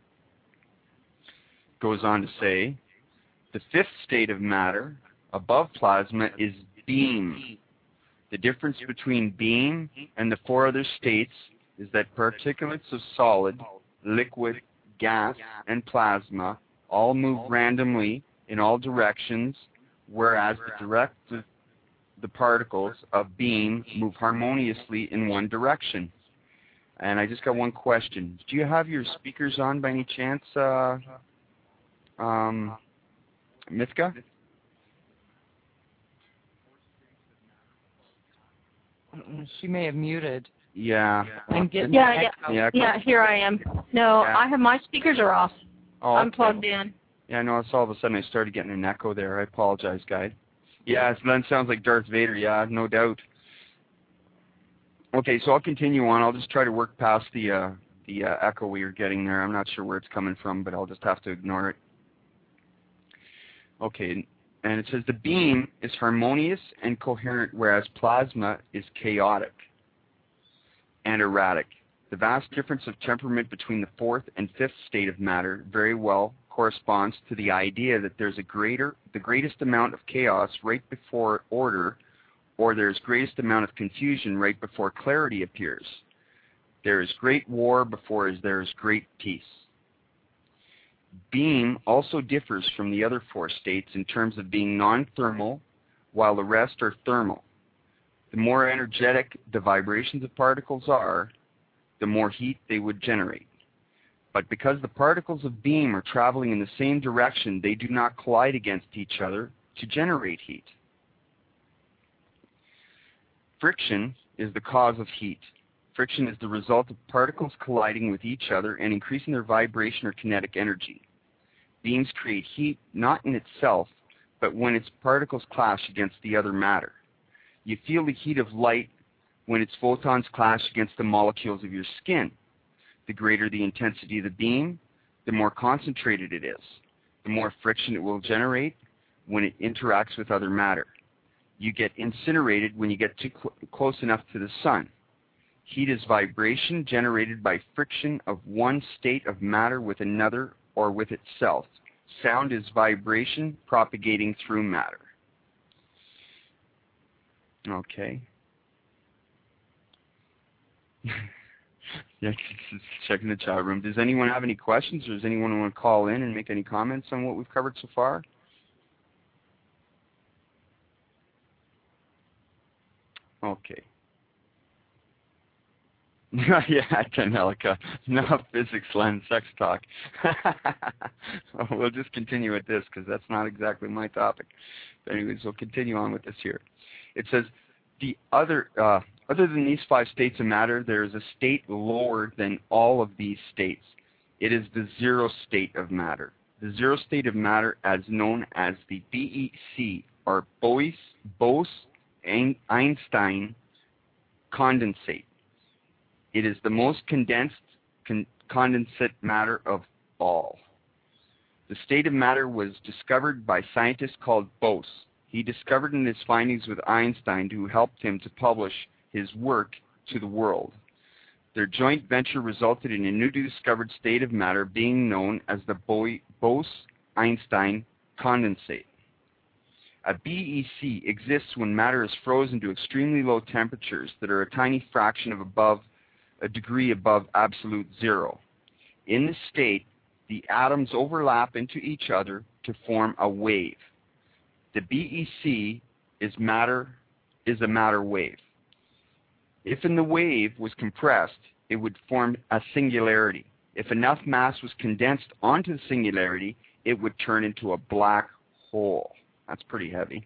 Goes on to say, the 5th state of matter above plasma is beam. The difference between beam and the 4 other states is that particulates of solid, liquid, gas, and plasma all move randomly in all directions, whereas the particles of beam move harmoniously in one direction. And I just got one question. Do you have your speakers on by any chance, Mithka? She may have muted. Yeah. Yeah, here I am. No, Yeah. I have my speakers are off. Oh, I'm okay. plugged in. Yeah, I know. All of a sudden I started getting an echo there. I apologize, guys. Yeah, that sounds like Darth Vader. Yeah, no doubt. Okay, so I'll continue on. I'll just try to work past the echo we are getting there. I'm not sure where it's coming from, but I'll just have to ignore it. Okay, and it says the beam is harmonious and coherent, whereas plasma is chaotic and erratic. The vast difference of temperament between the 4th and 5th state of matter very well corresponds to the idea that there's the greatest amount of chaos right before order, or there's greatest amount of confusion right before clarity appears. There is great war before there is great peace. Beam also differs from the other 4 states in terms of being non-thermal, while the rest are thermal. The more energetic the vibrations of particles are, the more heat they would generate. But because the particles of beam are traveling in the same direction, they do not collide against each other to generate heat. Friction is the cause of heat. Friction is the result of particles colliding with each other and increasing their vibration or kinetic energy. Beams create heat not in itself, but when its particles clash against the other matter. You feel the heat of light when its photons clash against the molecules of your skin. The greater the intensity of the beam, the more concentrated it is. The more friction it will generate when it interacts with other matter. You get incinerated when you get too close enough to the sun. Heat is vibration generated by friction of one state of matter with another or with itself. Sound is vibration propagating through matter. Okay. Yeah, just checking the chat room. Does anyone have any questions, or does anyone want to call in and make any comments on what we've covered so far? Okay. Yeah, Janelica. No physics, Len, sex talk. We'll just continue with this because that's not exactly my topic. But anyways, we'll continue on with this here. It says, the other, Other than these 5 states of matter, there is a state lower than all of these states. It is the zero state of matter. The zero state of matter, as known as the BEC, or Bose-Einstein condensate. It is the most condensed condensate matter of all. The state of matter was discovered by scientists called Bose. He discovered in his findings with Einstein, who helped him to publish his work to the world. Their joint venture resulted in a newly discovered state of matter being known as the Bose-Einstein condensate. A BEC exists when matter is frozen to extremely low temperatures that are a tiny fraction of a degree above absolute zero. In this state, the atoms overlap into each other to form a wave. The BEC is a matter wave. If the wave was compressed, it would form a singularity. If enough mass was condensed onto the singularity, it would turn into a black hole. That's pretty heavy.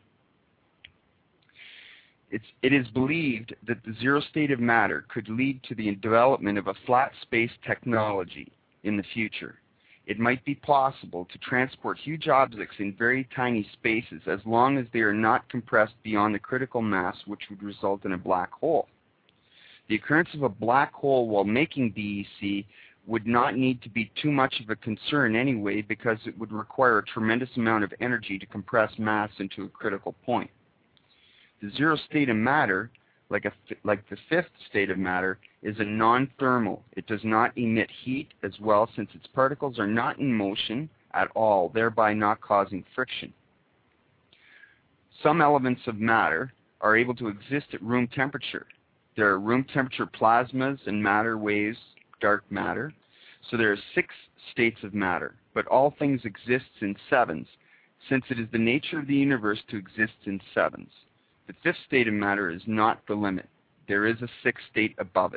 It is believed that the zero state of matter could lead to the development of a flat space technology in the future. It might be possible to transport huge objects in very tiny spaces as long as they are not compressed beyond the critical mass, which would result in a black hole. The occurrence of a black hole while making BEC would not need to be too much of a concern anyway, because it would require a tremendous amount of energy to compress mass into a critical point. The zero state of matter, like the 5th state of matter, is a non-thermal. It does not emit heat as well, since its particles are not in motion at all, thereby not causing friction. Some elements of matter are able to exist at room temperature. There are room temperature plasmas and matter waves, dark matter. So there are 6 states of matter, but all things exist in 7s, since it is the nature of the universe to exist in 7s. The 5th state of matter is not the limit. There is a 6th state above it.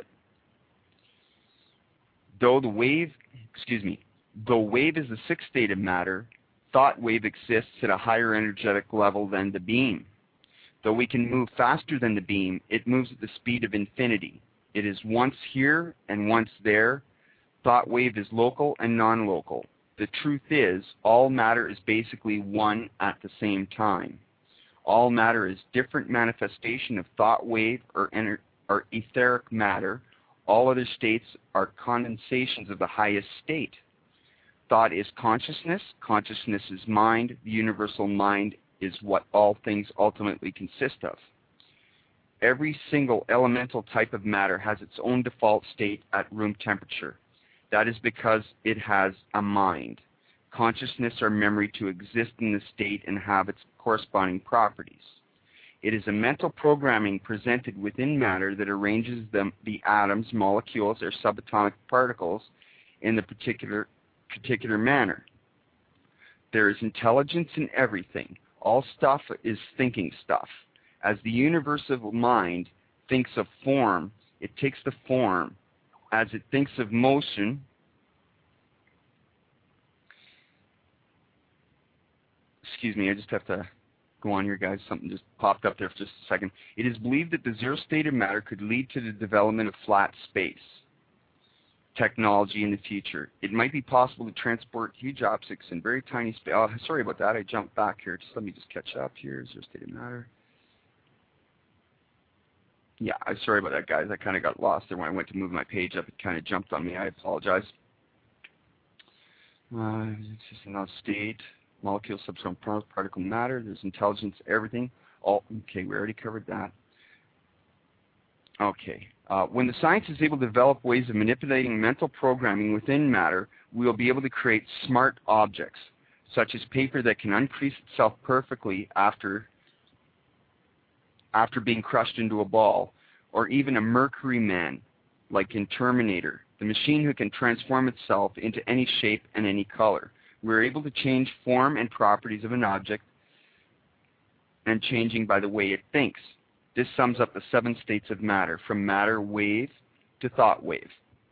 Though wave is the 6th state of matter, thought wave exists at a higher energetic level than the beam. Though we can move faster than the beam, it moves at the speed of infinity. It is once here and once there. Thought wave is local and non-local. The truth is, all matter is basically one at the same time. All matter is different manifestation of thought wave or etheric matter. All other states are condensations of the highest state. Thought is consciousness. Consciousness is mind. The universal mind is what all things ultimately consist of. Every single elemental type of matter has its own default state at room temperature. That is because it has a mind, consciousness or memory to exist in the state and have its corresponding properties. It is a mental programming presented within matter that arranges the atoms, molecules, or subatomic particles in the particular manner. There is intelligence in everything. All stuff is thinking stuff. As the universal mind thinks of form, it takes the form. As it thinks of motion, excuse me, I just have to go on here, guys. Something just popped up there for just a second. It is believed that the zero state of matter could lead to the development of flat space technology in the future. It might be possible to transport huge objects in very tiny space. Oh, sorry about that. I jumped back here. Let me catch up here. Zero state of matter. Yeah, I'm sorry about that, guys. I kind of got lost there when I went to move my page up. It kind of jumped on me. I apologize. It's just another state. Molecule, subatomic particle, matter. There's intelligence, everything. Okay, we already covered that. Okay. When the science is able to develop ways of manipulating mental programming within matter, we will be able to create smart objects, such as paper that can uncrease itself perfectly after being crushed into a ball, or even a Mercury Man, like in Terminator, the machine who can transform itself into any shape and any color. We're able to change form and properties of an object, and changing by the way it thinks. This sums up the 7 states of matter, from matter wave to thought wave.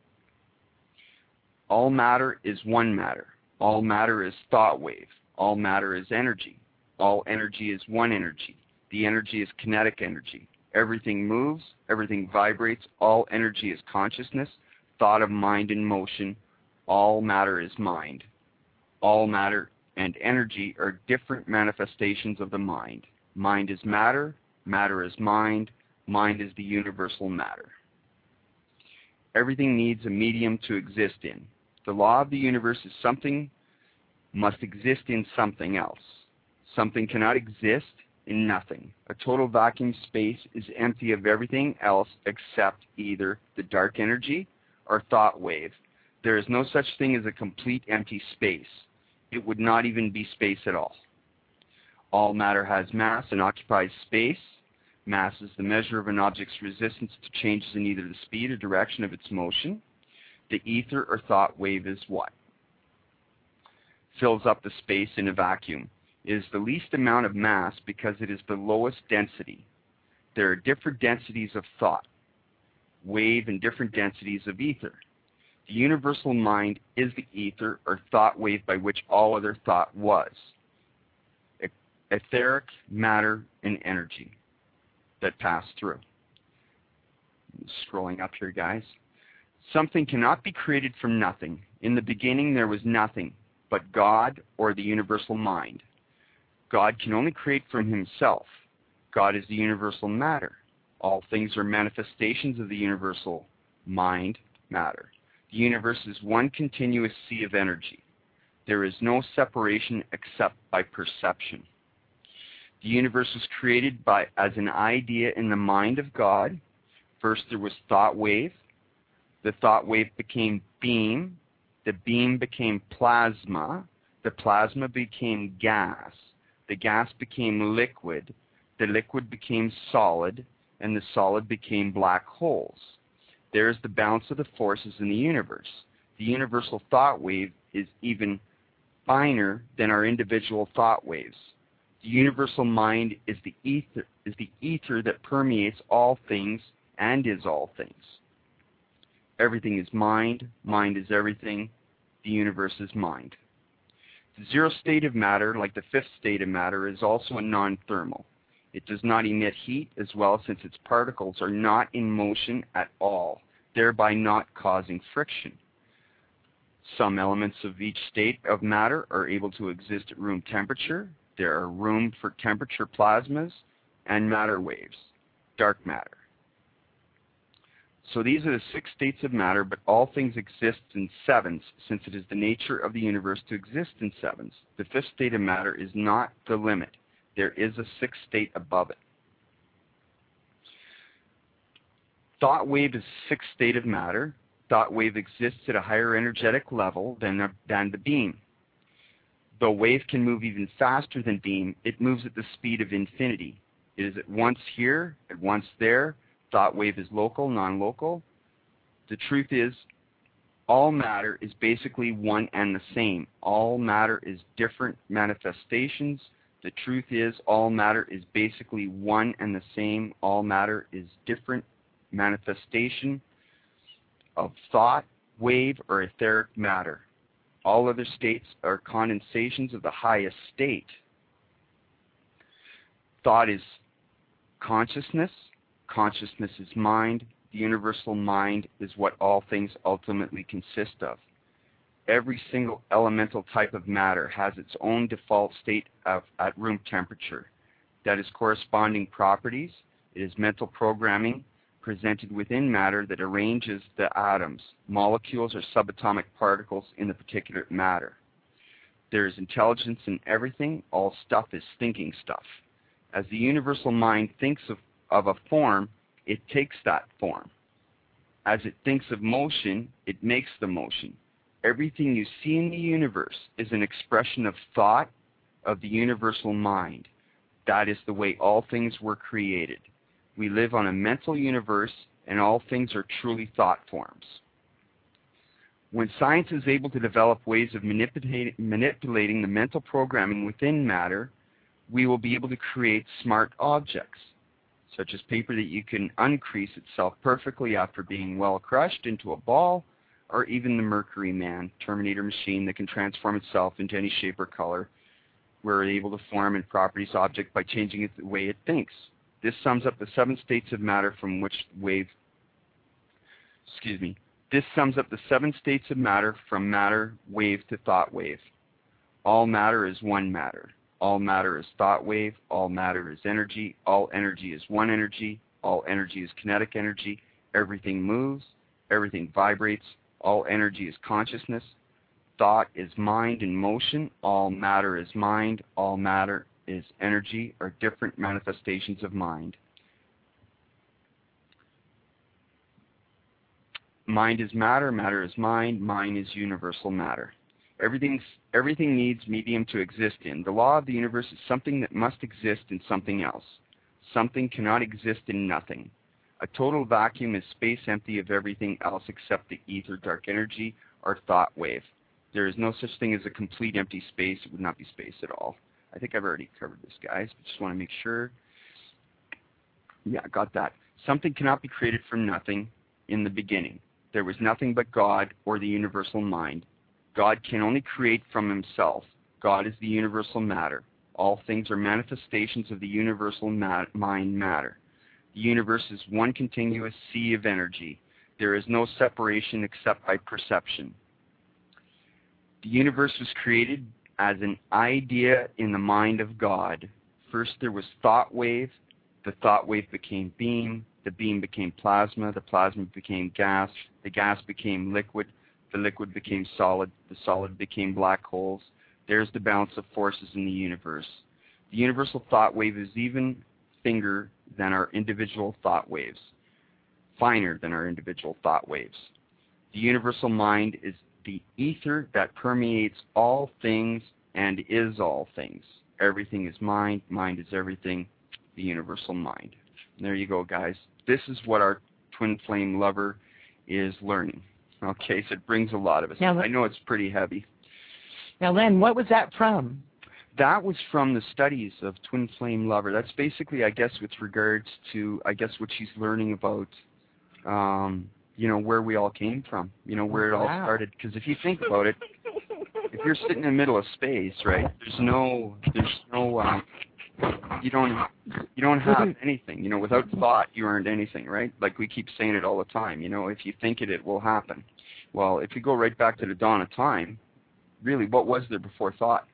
All matter is one matter. All matter is thought wave. All matter is energy. All energy is one energy. The energy is kinetic energy. Everything moves, everything vibrates, all energy is consciousness, thought of mind in motion, all matter is mind. All matter and energy are different manifestations of the mind. Mind is matter, matter is mind is the universal matter. Everything needs a medium to exist in. The law of the universe is something must exist in something else. Something cannot exist in nothing. A total vacuum space is empty of everything else except either the dark energy or thought wave. There is no such thing as a complete empty space. It would not even be space at all. All matter has mass and occupies space. Mass is the measure of an object's resistance to changes in either the speed or direction of its motion. The ether or thought wave is what? Fills up the space in a vacuum. It is the least amount of mass because it is the lowest density. There are different densities of thought, wave, and different densities of ether. The universal mind is the ether or thought wave by which all other thought was. Etheric matter and energy that pass through. Scrolling up here, guys. Something cannot be created from nothing. In the beginning there was nothing but God or the universal mind. God can only create from himself. God is the universal matter. All things are manifestations of the universal mind, matter. The universe is one continuous sea of energy. There is no separation except by perception. The universe was created as an idea in the mind of God. First there was thought wave. The thought wave became beam. The beam became plasma. The plasma became gas. The gas became liquid. The liquid became solid. And the solid became black holes. There is the balance of the forces in the universe. The universal thought wave is even finer than our individual thought waves. The universal mind is the ether that permeates all things and is all things. Everything is mind. Mind is everything. The universe is mind. The zero state of matter, like the fifth state of matter, is also a non-thermal. It does not emit heat as well, since its particles are not in motion at all, thereby not causing friction. Some elements of each state of matter are able to exist at room temperature. There are room for temperature plasmas and matter waves, dark matter. So these are the 6 states of matter, but all things exist in sevens, since it is the nature of the universe to exist in sevens. The 5th state of matter is not the limit. There is a 6th state above it. Thought wave is a 6th state of matter. Thought wave exists at a higher energetic level than the beam. Though wave can move even faster than beam, it moves at the speed of infinity. It is at once here, at once there. Thought wave is local, non-local. The truth is, all matter is basically one and the same. All matter is different manifestations. The truth is, all matter is basically one and the same. All matter is different manifestation of thought, wave, or etheric matter. All other states are condensations of the highest state. Thought is consciousness. Consciousness is mind. The universal mind is what all things ultimately consist of. Every single elemental type of matter has its own default state at room temperature. That is corresponding properties. It is mental programming presented within matter that arranges the atoms, molecules, or subatomic particles in the particular matter. There is intelligence in everything. All stuff is thinking stuff. As the universal mind thinks of a form, it takes that form. As it thinks of motion, it makes the motion. Everything you see in the universe is an expression of thought of the universal mind. That is the way all things were created. We live on a mental universe, and all things are truly thought forms. When science is able to develop ways of manipulating the mental programming within matter, we will be able to create smart objects, such as paper that you can uncrease itself perfectly after being well crushed into a ball, or even the Mercury Man, Terminator machine that can transform itself into any shape or color. We're able to form and properties object by changing it the way it thinks. This sums up the 7 states of matter from which wave. This sums up the 7 states of matter from matter wave to thought wave. All matter is one matter. All matter is thought wave. All matter is energy. All energy is one energy. All energy is kinetic energy. Everything moves. Everything vibrates. All energy is consciousness. Thought is mind in motion. All matter is mind. All matter is energy, or different manifestations of mind. Mind is matter. Matter is mind. Mind is universal matter. Everything needs medium to exist in. The law of the universe is something that must exist in something else. Something cannot exist in nothing. A total vacuum is space empty of everything else except the ether, dark energy, or thought wave. There is no such thing as a complete empty space. It would not be space at all. I think I've already covered this, guys, but just want to make sure. Yeah, got that. Something cannot be created from nothing in the beginning. There was nothing but God, or the universal mind. God can only create from himself. God is the universal matter. All things are manifestations of the universal mind matter. The universe is one continuous sea of energy. There is no separation except by perception. The universe was created as an idea in the mind of God. First there was thought wave. The thought wave became beam. The beam became plasma. The plasma became gas. The gas became liquid. The liquid became solid. The solid became black holes. There's the balance of forces in the universe. The universal thought wave is even finer than our individual thought waves. Finer than our individual thought waves. The universal mind is the ether that permeates all things and is all things. Everything is mind. Mind is everything. The universal mind. And there you go, guys. This is what our twin flame lover is learning. Okay, so it brings a lot of us. Now, I know it's pretty heavy. Now, Len, what was that from? That was from the studies of twin flame lover. That's basically, I guess, with regards to, I guess, what she's learning about, where we all came from, where it all started. Because if you think about it, if you're sitting in the middle of space, right, you don't have anything. Without thought, you aren't anything, right? Like we keep saying it all the time. If you think it, it will happen. Well, if you go right back to the dawn of time, really, what was there before thought?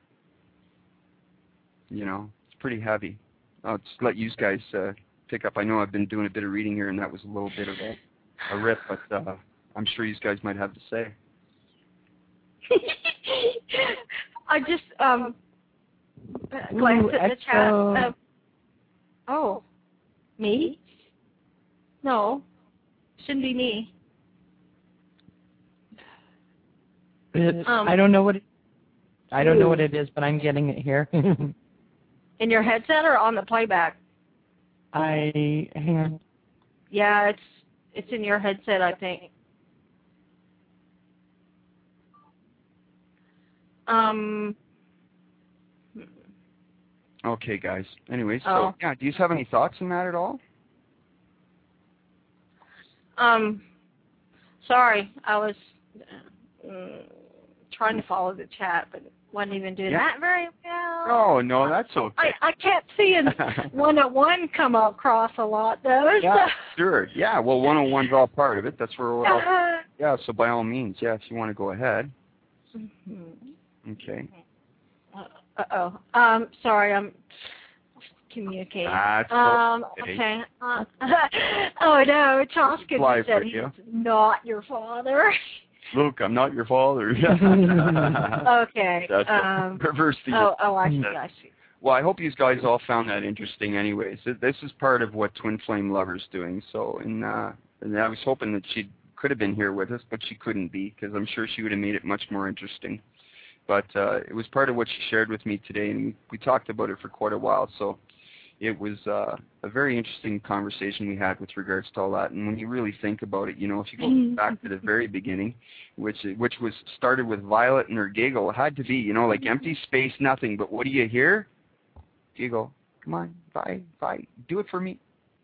It's pretty heavy. I'll just let you guys pick up. I know I've been doing a bit of reading here, and that was a little bit of a rip, but I'm sure you guys might have to say. I just glanced at the chat. Oh, me? No, shouldn't be me. I don't know what it is, but I'm getting it here. In your headset or on the playback? Hang on. Yeah, it's in your headset, I think. Okay, guys. Anyway, so yeah, do you have any thoughts on that at all? Sorry, I was trying to follow the chat, but wasn't even doing that very well. Oh, no, that's okay. I kept seeing 101 come across a lot, though. Yeah, sure. Yeah, well, 101's all part of it. That's where we're all... Yeah, so by all means, yeah, if you want to go ahead. Okay. Sorry, I'm communicating. That's okay. Oh, no, Chomsky said he's not your father. Luke, I'm not your father. Okay. Reverse the... I see. Well, I hope you guys all found that interesting anyways. This is part of what Twin Flame Lover's doing. So, and I was hoping that she could have been here with us, but she couldn't be, because I'm sure she would have made it much more interesting. But it was part of what she shared with me today, and we talked about it for quite a while. So it was a very interesting conversation we had with regards to all that. And when you really think about it, if you go back to the very beginning, which was started with Violet and her giggle, it had to be, like empty space, nothing. But what do you hear? Giggle. Come on, bye, do it for me.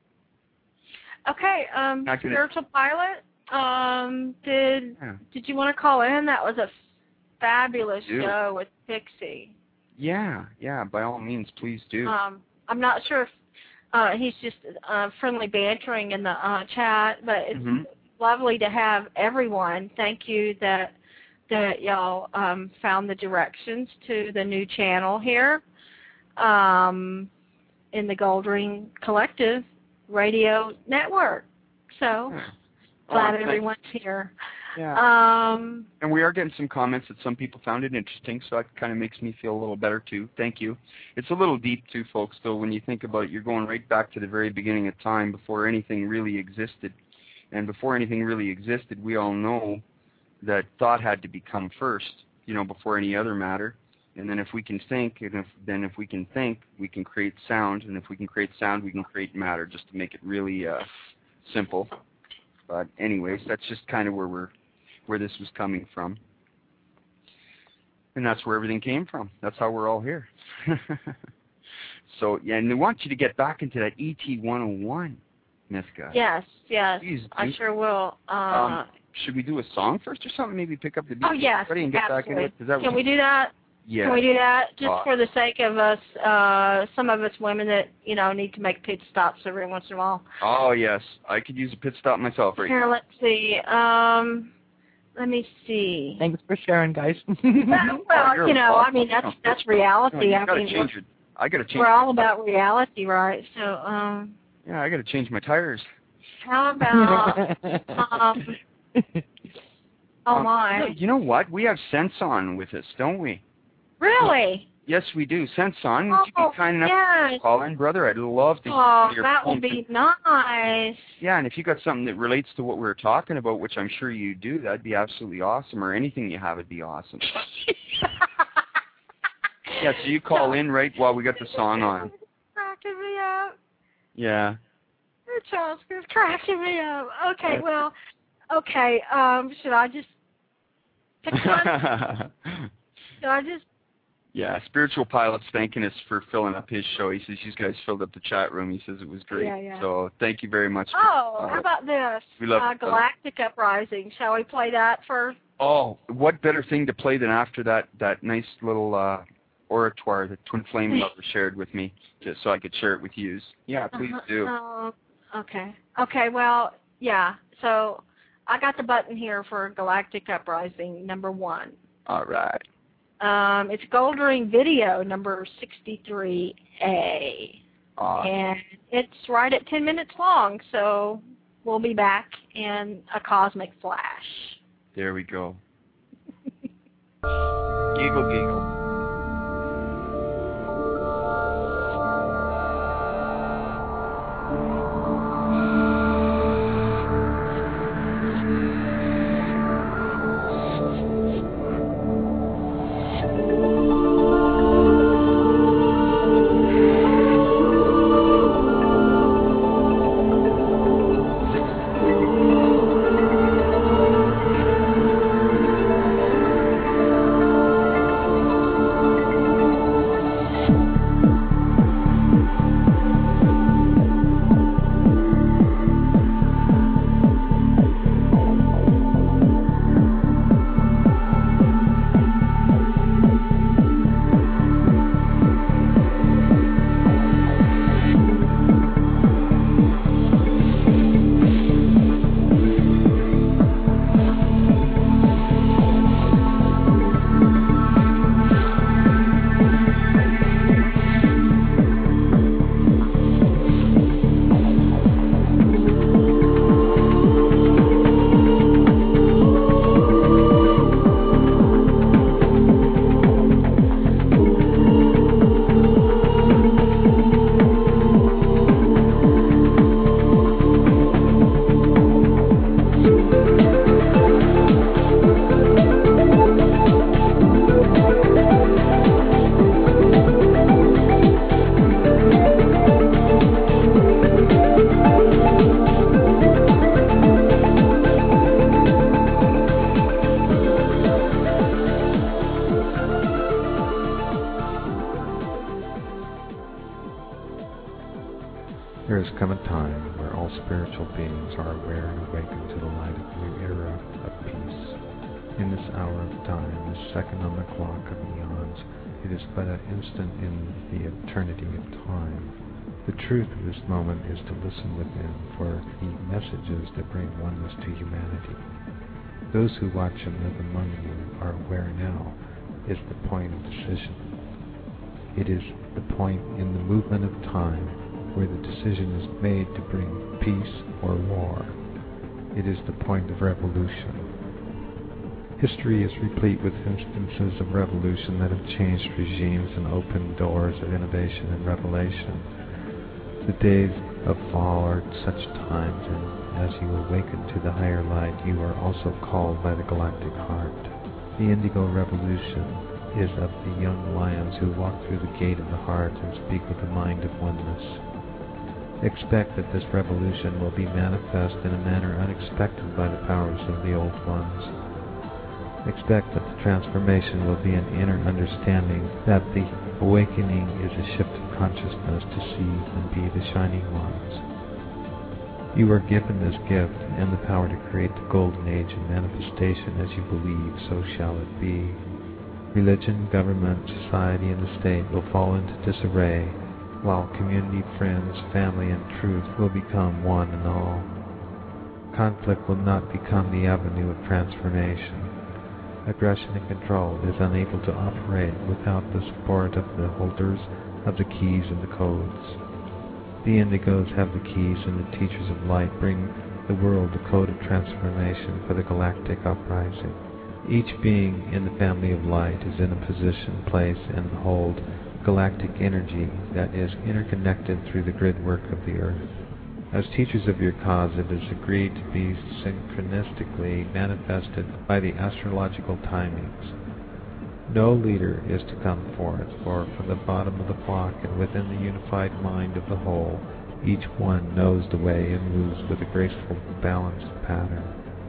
Okay, Spiritual Pilot. Did you want to call in? That was a fabulous show with Pixie. Yeah, by all means, please do. I'm not sure if He's just friendly bantering in the chat, but it's Mhm. lovely to have everyone. Thank you that y'all found the directions to the new channel here in the Gold Ring Collective Radio Network. So glad everyone's here. Yeah. And we are getting some comments that some people found it interesting, so that kind of makes me feel a little better too. Thank you. It's a little deep too, folks, though, when you think about it. You're going right back to the very beginning of time before anything really existed. And before anything really existed, we all know that thought had to become first, before any other matter. And then if we can think, if we can think, we can create sound. And if we can create sound, we can create matter, just to make it really simple. But anyways, that's just kind of where this was coming from. And that's where everything came from. That's how we're all here. So, yeah, and they want you to get back into that ET 101, Miska. Yes, Please I sure will. Should we do a song first or something? Maybe pick up the beat yes, and get back into absolutely. it? Can we do that? Yeah. Can we do that just for the sake of us, some of us women that, need to make pit stops every once in a while? Oh, yes. I could use a pit stop myself right Here, now. let's see. Let me see. Thanks for sharing, guys. Well, that's reality. I gotta change it. I gotta change. We're all about reality, right? So, yeah, I gotta change my tires. how about, oh my. You know what? We have Sense on with us, don't we? Really? Yes, we do. Sense on. Would you be kind enough to call in, brother? I'd love to hear your that phone. would be nice. Yeah, and if you got something that relates to what we were talking about, which I'm sure you do, that'd be absolutely awesome. Or anything you have would be awesome. Yeah, so you call in right while we got the song on. Cracking me up. Yeah. Charles is cracking me up. Okay, well, should I just pick one? Should I just? Yeah, Spiritual Pilot's thanking us for filling up his show. He says you guys filled up the chat room. He says it was great. Yeah. So thank you very much. How about this? We love Galactic Uprising. Shall we play that first? Oh, what better thing to play than after that nice little oratoire that Twin Flame Lover shared with me, just so I could share it with you. Yeah, please do. Okay, well, yeah. So I got the button here for Galactic Uprising, number 1. All right. It's Gold Ring Video, number 63A. Awesome. And it's right at 10 minutes long, so we'll be back in a cosmic flash. There we go. Giggle, giggle. There has come a time where all spiritual beings are aware and awakened to the light of a new era of peace. In this hour of time, this second on the clock of eons, it is but an instant in the eternity of time. The truth of this moment is to listen within for the messages that bring oneness to humanity. Those who watch and live among you are aware now is the point of decision. It is the point in the movement of time where the decision is made to bring peace or war. It is the point of revolution. History is replete with instances of revolution that have changed regimes and opened doors of innovation and revelation. The days of fall are such times, and as you awaken to the higher light, you are also called by the galactic heart. The Indigo Revolution is of the young lions who walk through the gate of the heart and speak with the mind of oneness. Expect that this revolution will be manifest in a manner unexpected by the powers of the old ones. Expect that the transformation will be an inner understanding that the awakening is a shift of consciousness to see and be the shining ones. You are given this gift and the power to create the golden age of manifestation as you believe, so shall it be. Religion, government, society, and the state will fall into disarray, while community, friends, family, and truth will become one and all. Conflict will not become the avenue of transformation. Aggression and control is unable to operate without the support of the holders of the keys and the codes. The indigos have the keys, and the teachers of light bring the world the code of transformation for the galactic uprising. Each being in the family of light is in a position, place, and hold galactic energy that is interconnected through the grid work of the earth. As teachers of your cause, it is agreed to be synchronistically manifested by the astrological timings. No leader is to come forth, for from the bottom of the flock and within the unified mind of the whole, each one knows the way and moves with a graceful, balanced pattern.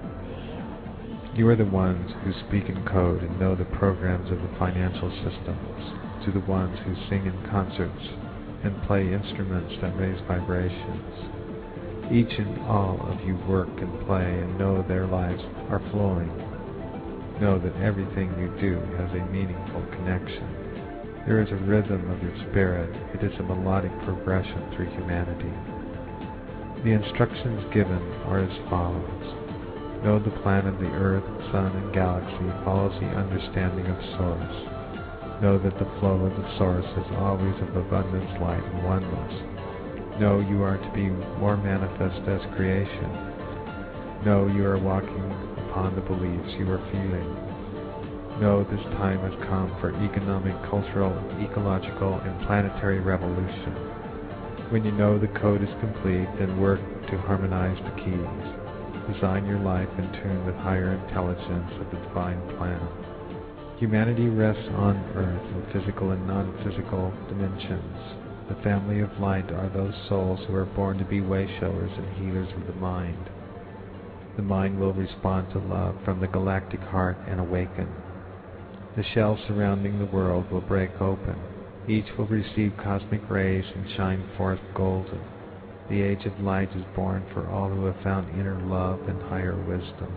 You are the ones who speak in code and know the programs of the financial systems, to the ones who sing in concerts and play instruments that raise vibrations. Each and all of you work and play and know their lives are flowing. Know that everything you do has a meaningful connection. There is a rhythm of your spirit. It is a melodic progression through humanity. The instructions given are as follows. Know the plan of the earth, sun, and galaxy follows the understanding of source. Know that the flow of the source is always of abundance, light, and oneness. Know you are to be more manifest as creation. Know you are walking upon the beliefs you are feeling. Know this time has come for economic, cultural, ecological, and planetary revolution. When you know the code is complete, then work to harmonize the keys. Design your life in tune with higher intelligence of the divine plan. Humanity rests on earth in physical and non-physical dimensions. The family of light are those souls who are born to be way-showers and healers of the mind. The mind will respond to love from the galactic heart and awaken. The shell surrounding the world will break open. Each will receive cosmic rays and shine forth golden. The age of light is born for all who have found inner love and higher wisdom.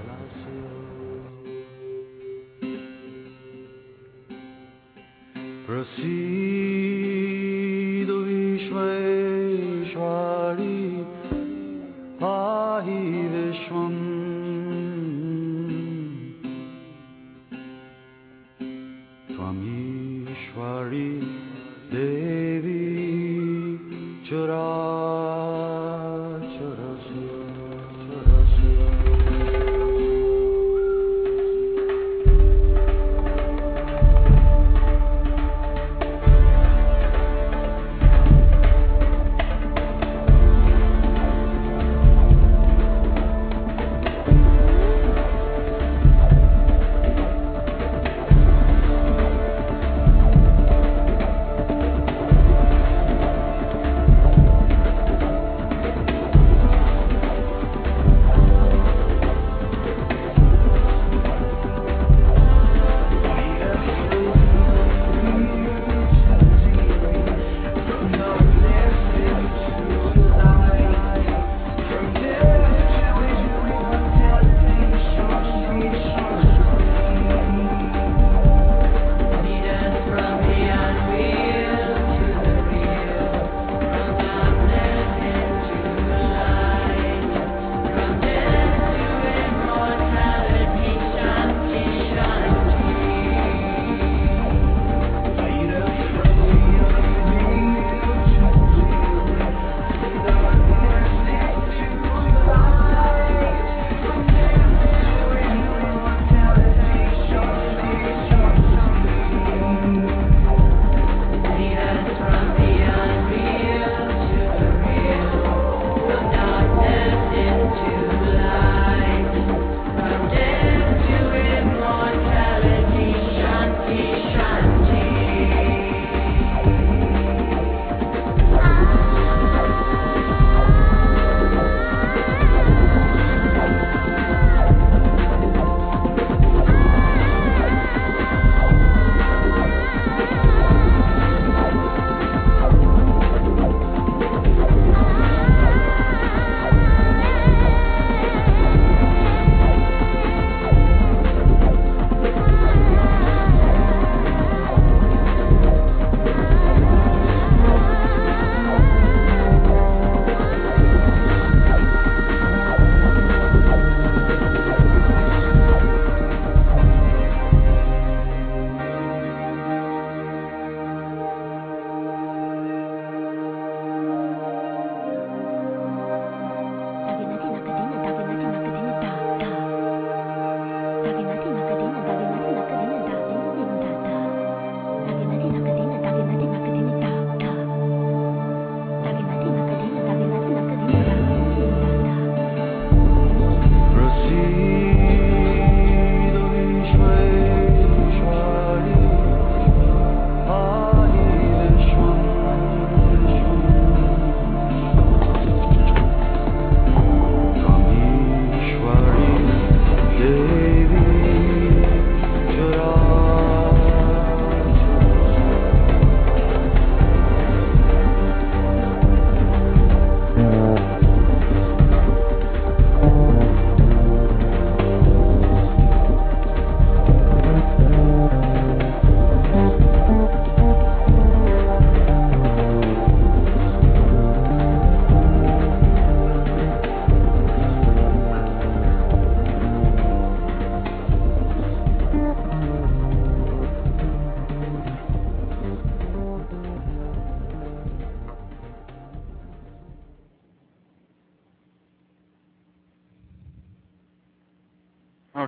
Prasido Vishveshwari Pahi Vishwam Twamishwari Devi Characharasya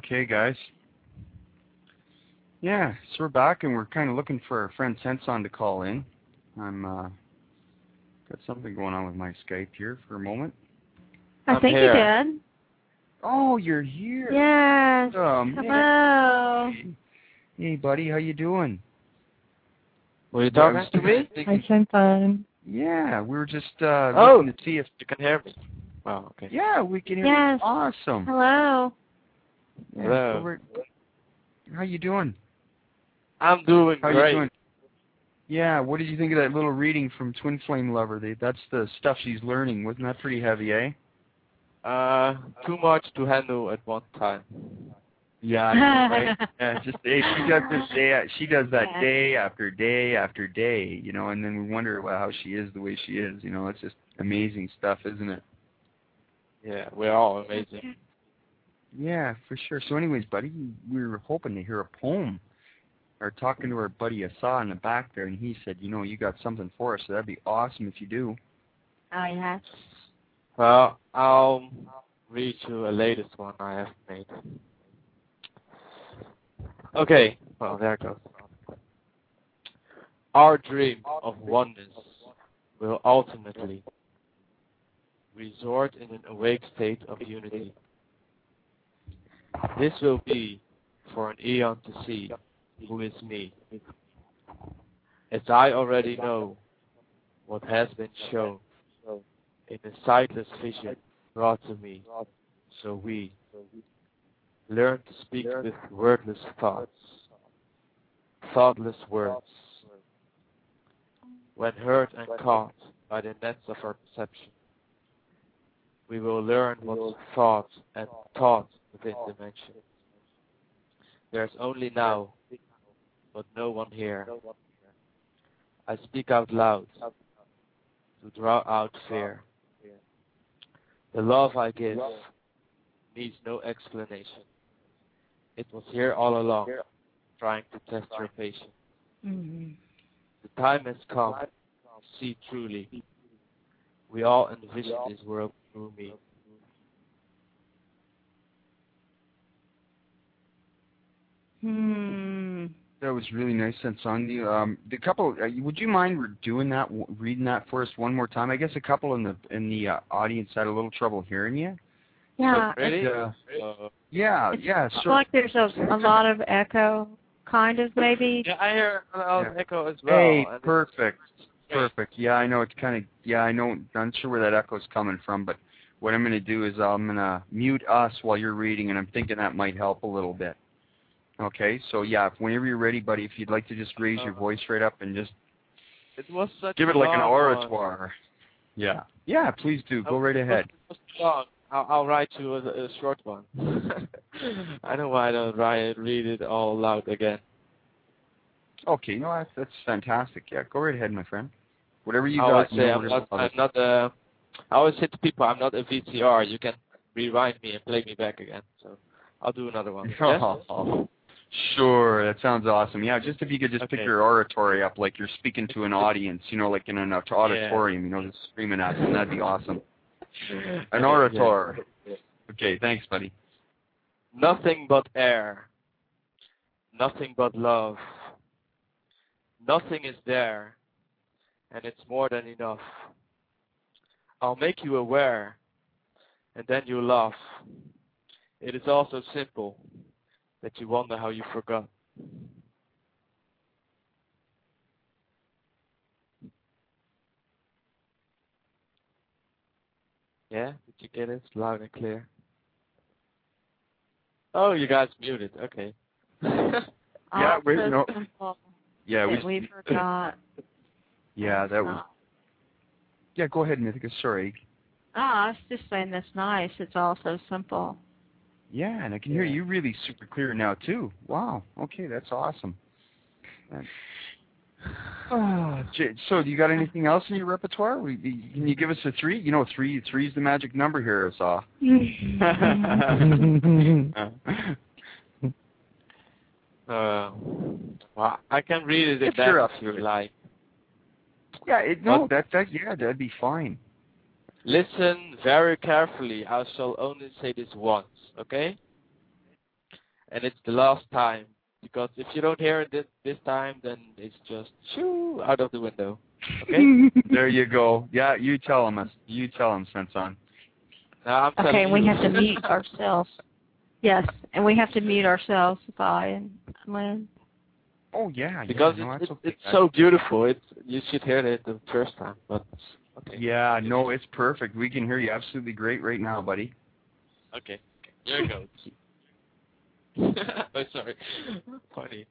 Okay, guys. Yeah, so we're back, and we're kind of looking for our friend Senson to call in. I'm got something going on with my Skype here for a moment. I think you did. Oh, you're here. Yes. Man. Hello. Hey, buddy, how you doing? Were you talking to me? Hi, Senton. Yeah, we were just looking to see if you can hear me. Oh, okay. Yeah, we can hear Yes. you. Awesome. Hello. Yeah, Hello. How you doing? I'm doing How great. you doing? Yeah, what did you think of that little reading from Twin Flame Lover? That's the stuff she's learning. Wasn't that pretty heavy, eh? Too much to handle at one time. Yeah, I know, right? Yeah, just she does that day after day after day, you know, and then we wonder how she is the way she is, you know. It's just amazing stuff, isn't it? Yeah, we're all amazing. Yeah, for sure. So anyways, buddy, we were hoping to hear a poem. Or talking to our buddy Asa in the back there, and he said, you know, you got something for us, so that'd be awesome if you do. Oh, yes. Well, I'll read you a latest one I have made. Okay, well, there it goes. Our dream of oneness will ultimately resort in an awake state of unity. This will be for an eon to see who is me, as I already know what has been shown in a sightless vision brought to me, so we learn to speak with wordless thoughts, thoughtless words. When heard and caught by the nets of our perception, we will learn what's thought and taught within dimension. There's only now, but no one here. I speak out loud to draw out fear. The love I give needs no explanation. It was here all along, trying to test your patience. Mm-hmm. The time has come to see truly. We all envision this world through me. That was really nice, Senson. The couple, would you mind doing that, reading that for us one more time? I guess a couple in the audience had a little trouble hearing you. Yeah. Really? Yeah. It's Sure. like there's a lot of echo, kind of, maybe. Yeah, I hear a lot of echo as well. Hey, perfect. Yeah, I know it's kind of, I know, I'm not sure where that echo's coming from, but what I'm going to do is I'm going to mute us while you're reading, and I'm thinking that might help a little bit. Okay, so yeah, whenever you're ready, buddy, if you'd like to just raise your voice right up and just it was such give it a like an long oratoire. one. Yeah, please do. Go right ahead. It was long. I'll write you a short one. I know why I don't read it all loud again. Okay, no, that's fantastic. Yeah, go right ahead, my friend. Whatever you I got. I always say to people, I'm not a VCR. You can rewind me and play me back again. So I'll do another one. Oh, sure, that sounds awesome. Yeah, just if you could just pick your oratory up like you're speaking to an audience, you know, like in an auditorium, you know, just screaming at them. That'd be awesome. An orator. Okay, thanks, buddy. Nothing but air. Nothing but love. Nothing is there, and it's more than enough. I'll make you aware, and then you laugh. It is all so simple that you wonder how you forgot. Yeah, did you get it? Loud and clear. Oh, you guys muted. Okay. Yeah, we no. Yeah, we forgot. Yeah, that was. Yeah, go ahead, Mythica. Sorry. I was just saying that's nice. It's all so simple. Yeah, and I can hear you really super clear now too. Wow. Okay, that's awesome. So, do you got anything else in your repertoire? Can you give us a 3? You know, 3 is the magic number here, I saw. Well, I can read it if you're up if you like. Yeah, that'd be fine. Listen very carefully. I shall only say this once, okay? and it's the last time. Because if you don't hear it this time, then it's just shoo out of the window. Okay? There you go. Yeah, you tell him, Sensan. Now I'm telling Okay, you. we have to mute ourselves. Yes, and we have to mute ourselves, Vi and Lynn. Oh yeah, Because yeah, no, that's okay. it's so beautiful. You should hear it the first time. But okay. Yeah, no, it's perfect. We can hear you absolutely great right now, buddy. Okay. Here it goes. Oh, sorry. Funny.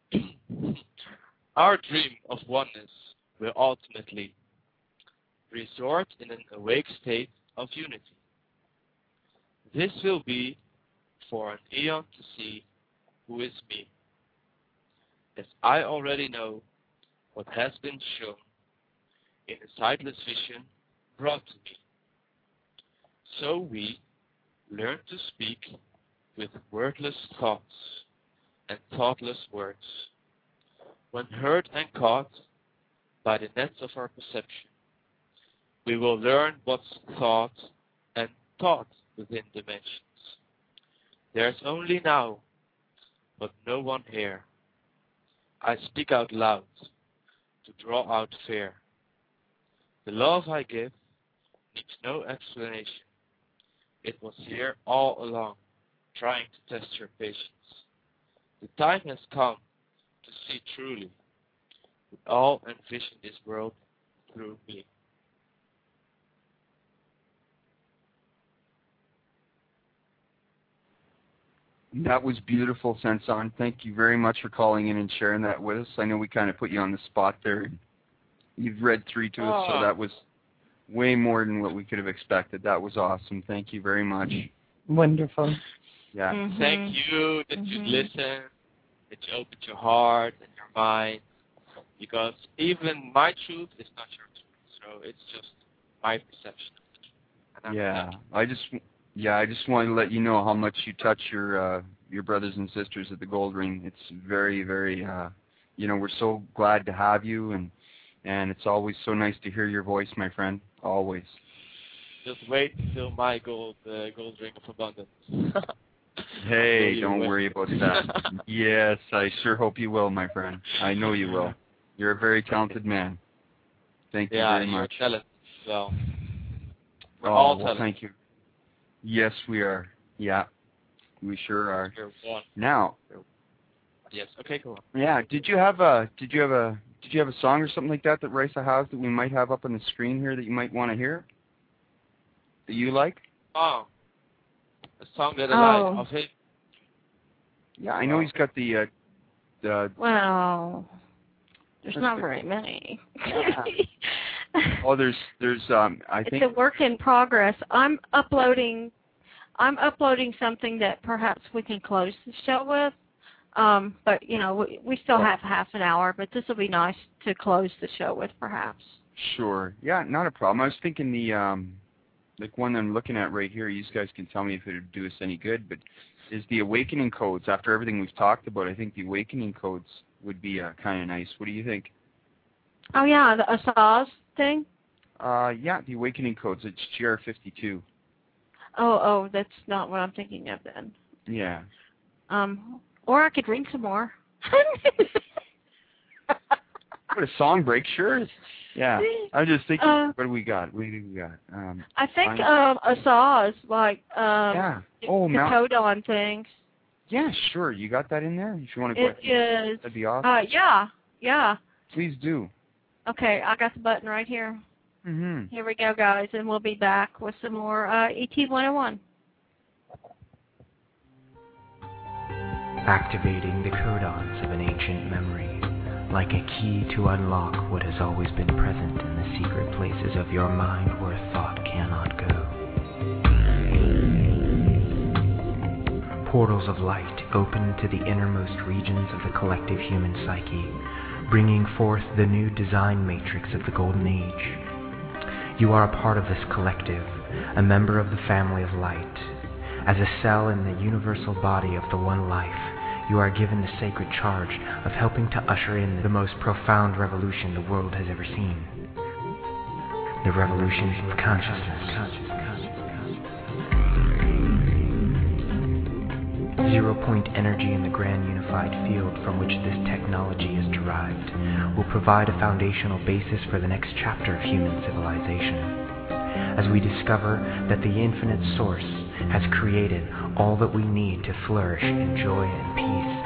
Our dream of oneness will ultimately resort in an awake state of unity. This will be for an eon to see who is me, as I already know what has been shown in a sightless vision brought to me. So we learn to speak with wordless thoughts and thoughtless words. When heard and caught by the nets of our perception, we will learn what's thought and taught within dimensions. There's only now, but no one here. I speak out loud to draw out fear. The love I give needs no explanation. It was here all along, trying to test your patience. The time has come to see truly. We all envision this world through me. That was beautiful, Sensan. Thank you very much for calling in and sharing that with us. I know we kind of put you on the spot there. You've read through to us, so that was way more than what we could have expected. That was awesome. Thank you very much. Wonderful. Yeah. Mm-hmm. Thank you that you listen, that you opened your heart and your mind, because even my truth is not your truth, so it's just my perception of the truth. And I just want to let you know how much you touch your brothers and sisters at the Gold Ring. It's very, very, we're so glad to have you, and it's always so nice to hear your voice, my friend. Always. Just wait until my gold ring of abundance. Hey, don't worry about that. Yes, I sure hope you will, my friend. I know you will. You're a very talented man. Thank you very much. Yeah, you're talented as well. We're all talented. Thank you. Yes, we are. Yeah, we sure are. You're one. Now. Yes. Okay. Cool. Yeah. Did you have a song or something like that Raisa has that we might have up on the screen here that you might want to hear? That you like? Oh. A song that I like of his. Yeah, I know he's got the. Well, there's not very many. Oh, there's I think it's a work in progress. I'm uploading something that perhaps we can close the show with. But we still have half an hour, but this will be nice to close the show with, perhaps. Sure. Yeah, not a problem. I was thinking the like one I'm looking at right here. You guys can tell me if it would do us any good, but is the Awakening Codes. After everything we've talked about, I think the Awakening Codes would be kind of nice. What do you think? Oh yeah, the Asaz thing. Yeah, the Awakening Codes. It's GR52. Oh, that's not what I'm thinking of then. Yeah. Or I could drink some more. What a song break, sure. Yeah. I'm just thinking, what do we got? I think Asaz, like yeah. the codon things. Yeah, sure. You got that in there? If you want to go ahead. It is. That'd be awesome. Yeah. Please do. Okay, I got the button right here. Mm-hmm. Here we go, guys, and we'll be back with some more ET 101. Activating the codons of an ancient memory, like a key to unlock what has always been present in the secret places of your mind where thought cannot go. Portals of light open to the innermost regions of the collective human psyche, bringing forth the new design matrix of the Golden Age. You are a part of this collective, a member of the family of light. As a cell in the universal body of the One Life, you are given the sacred charge of helping to usher in the most profound revolution the world has ever seen. The revolution of consciousness. zero-point energy in the grand unified field from which this technology is derived will provide a foundational basis for the next chapter of human civilization. As we discover that the infinite source has created all that we need to flourish in joy and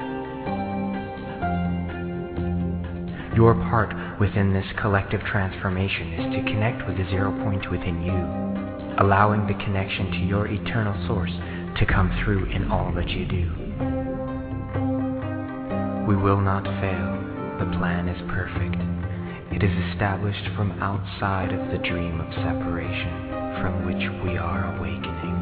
peace. Your part within this collective transformation is to connect with the zero point within you, allowing the connection to your eternal source to come through in all that you do. We will not fail. The plan is perfect. It is established from outside of the dream of separation from which we are awakening.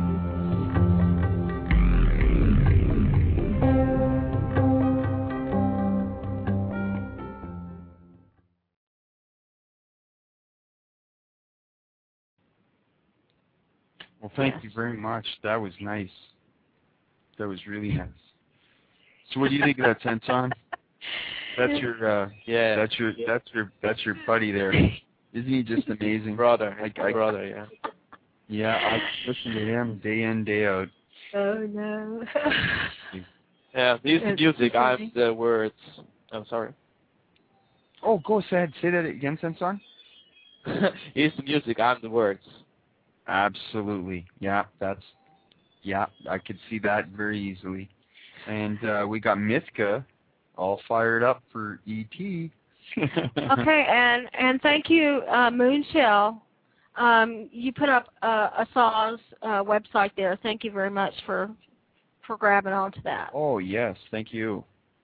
Well, thank you very much. That was nice. That was really nice. So, what do you think of that, Senson? That's your that's your buddy there. Isn't he just amazing? Brother, brother, yeah. Yeah, I listen to him day in, day out. Oh no. Yeah, he's the music, I'm the words. I'm sorry. Oh, go ahead. Say that again, Senson. He's the music, I'm the words. Absolutely. Yeah, I could see that very easily. And we got Mithka all fired up for E.T. Okay, and thank you, Moonshell. You put up a SAWS website there. Thank you very much for grabbing onto that. Oh, yes. Thank you.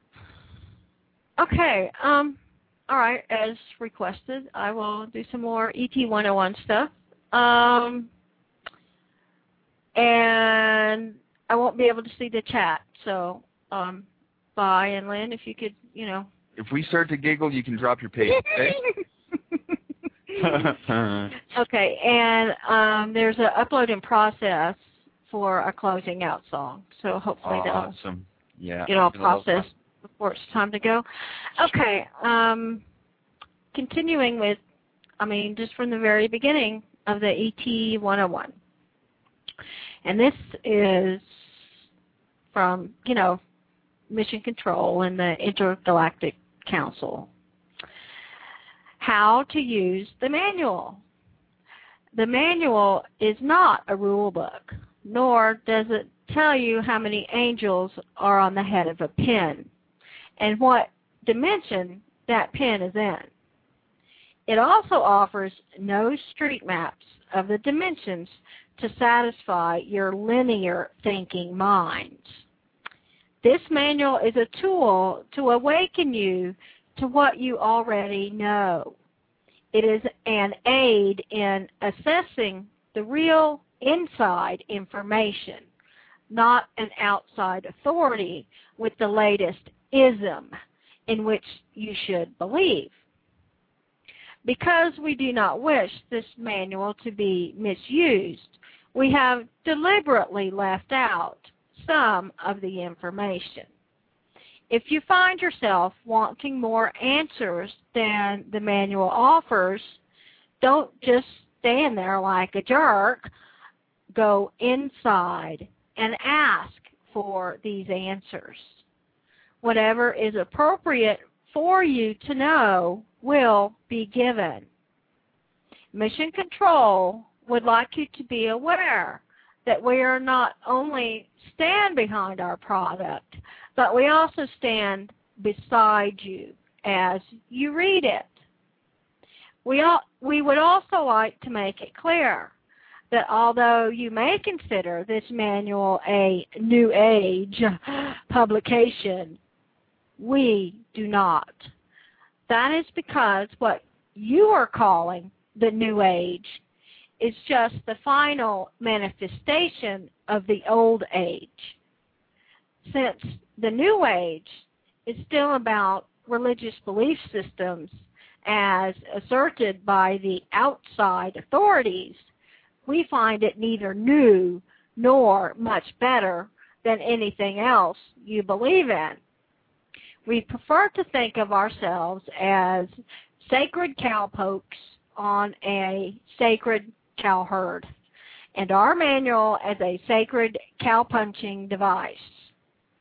Okay. All right. As requested, I will do some more ET 101 stuff. And I won't be able to see the chat. So, bye. And Lynn, if you could, If we start to giggle, you can drop your page, okay? Okay, and there's an uploading process for a closing out song. So hopefully they'll get all processed before it's time to go. Okay, continuing with, just from the very beginning of the ET 101. And this is from, Mission Control and the Intergalactic Council. How to use the manual. The manual is not a rule book, nor does it tell you how many angels are on the head of a pin and what dimension that pin is in. It also offers no street maps of the dimensions to satisfy your linear thinking mind. This manual is a tool to awaken you to what you already know. It is an aid in assessing the real inside information, not an outside authority with the latest ism in which you should believe. Because we do not wish this manual to be misused, we have deliberately left out some of the information. If you find yourself wanting more answers than the manual offers, don't just stand there like a jerk. Go inside and ask for these answers. Whatever is appropriate for you to know will be given. Mission Control would like you to be aware that we are not only stand behind our product, but we also stand beside you as you read it. We would also like to make it clear that although you may consider this manual a New Age publication, we do not. That is because what you are calling the New Age is just the final manifestation of the Old Age. Since the New Age is still about religious belief systems as asserted by the outside authorities, we find it neither new nor much better than anything else you believe in. We prefer to think of ourselves as sacred cowpokes on a sacred cow herd, and our manual as a sacred cow-punching device.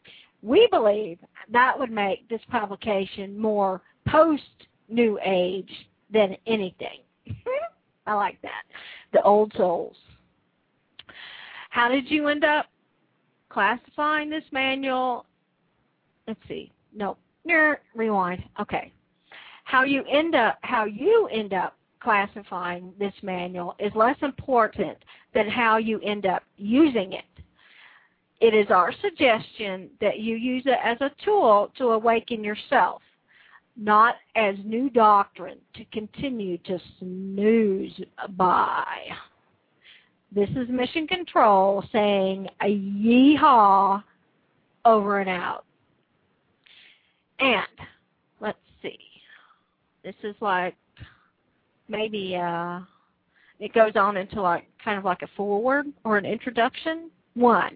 We believe that would make this publication more post-New Age than anything. I like that. The old souls. How did you end up classifying this manual? Let's see. No. Rewind. Okay. How you end up classifying this manual is less important than how you end up using it. It is our suggestion that you use it as a tool to awaken yourself, not as new doctrine to continue to snooze by. This is Mission Control saying a yeehaw, over and out. And let's see. This is like maybe it goes on into like kind of like a foreword or an introduction. 1.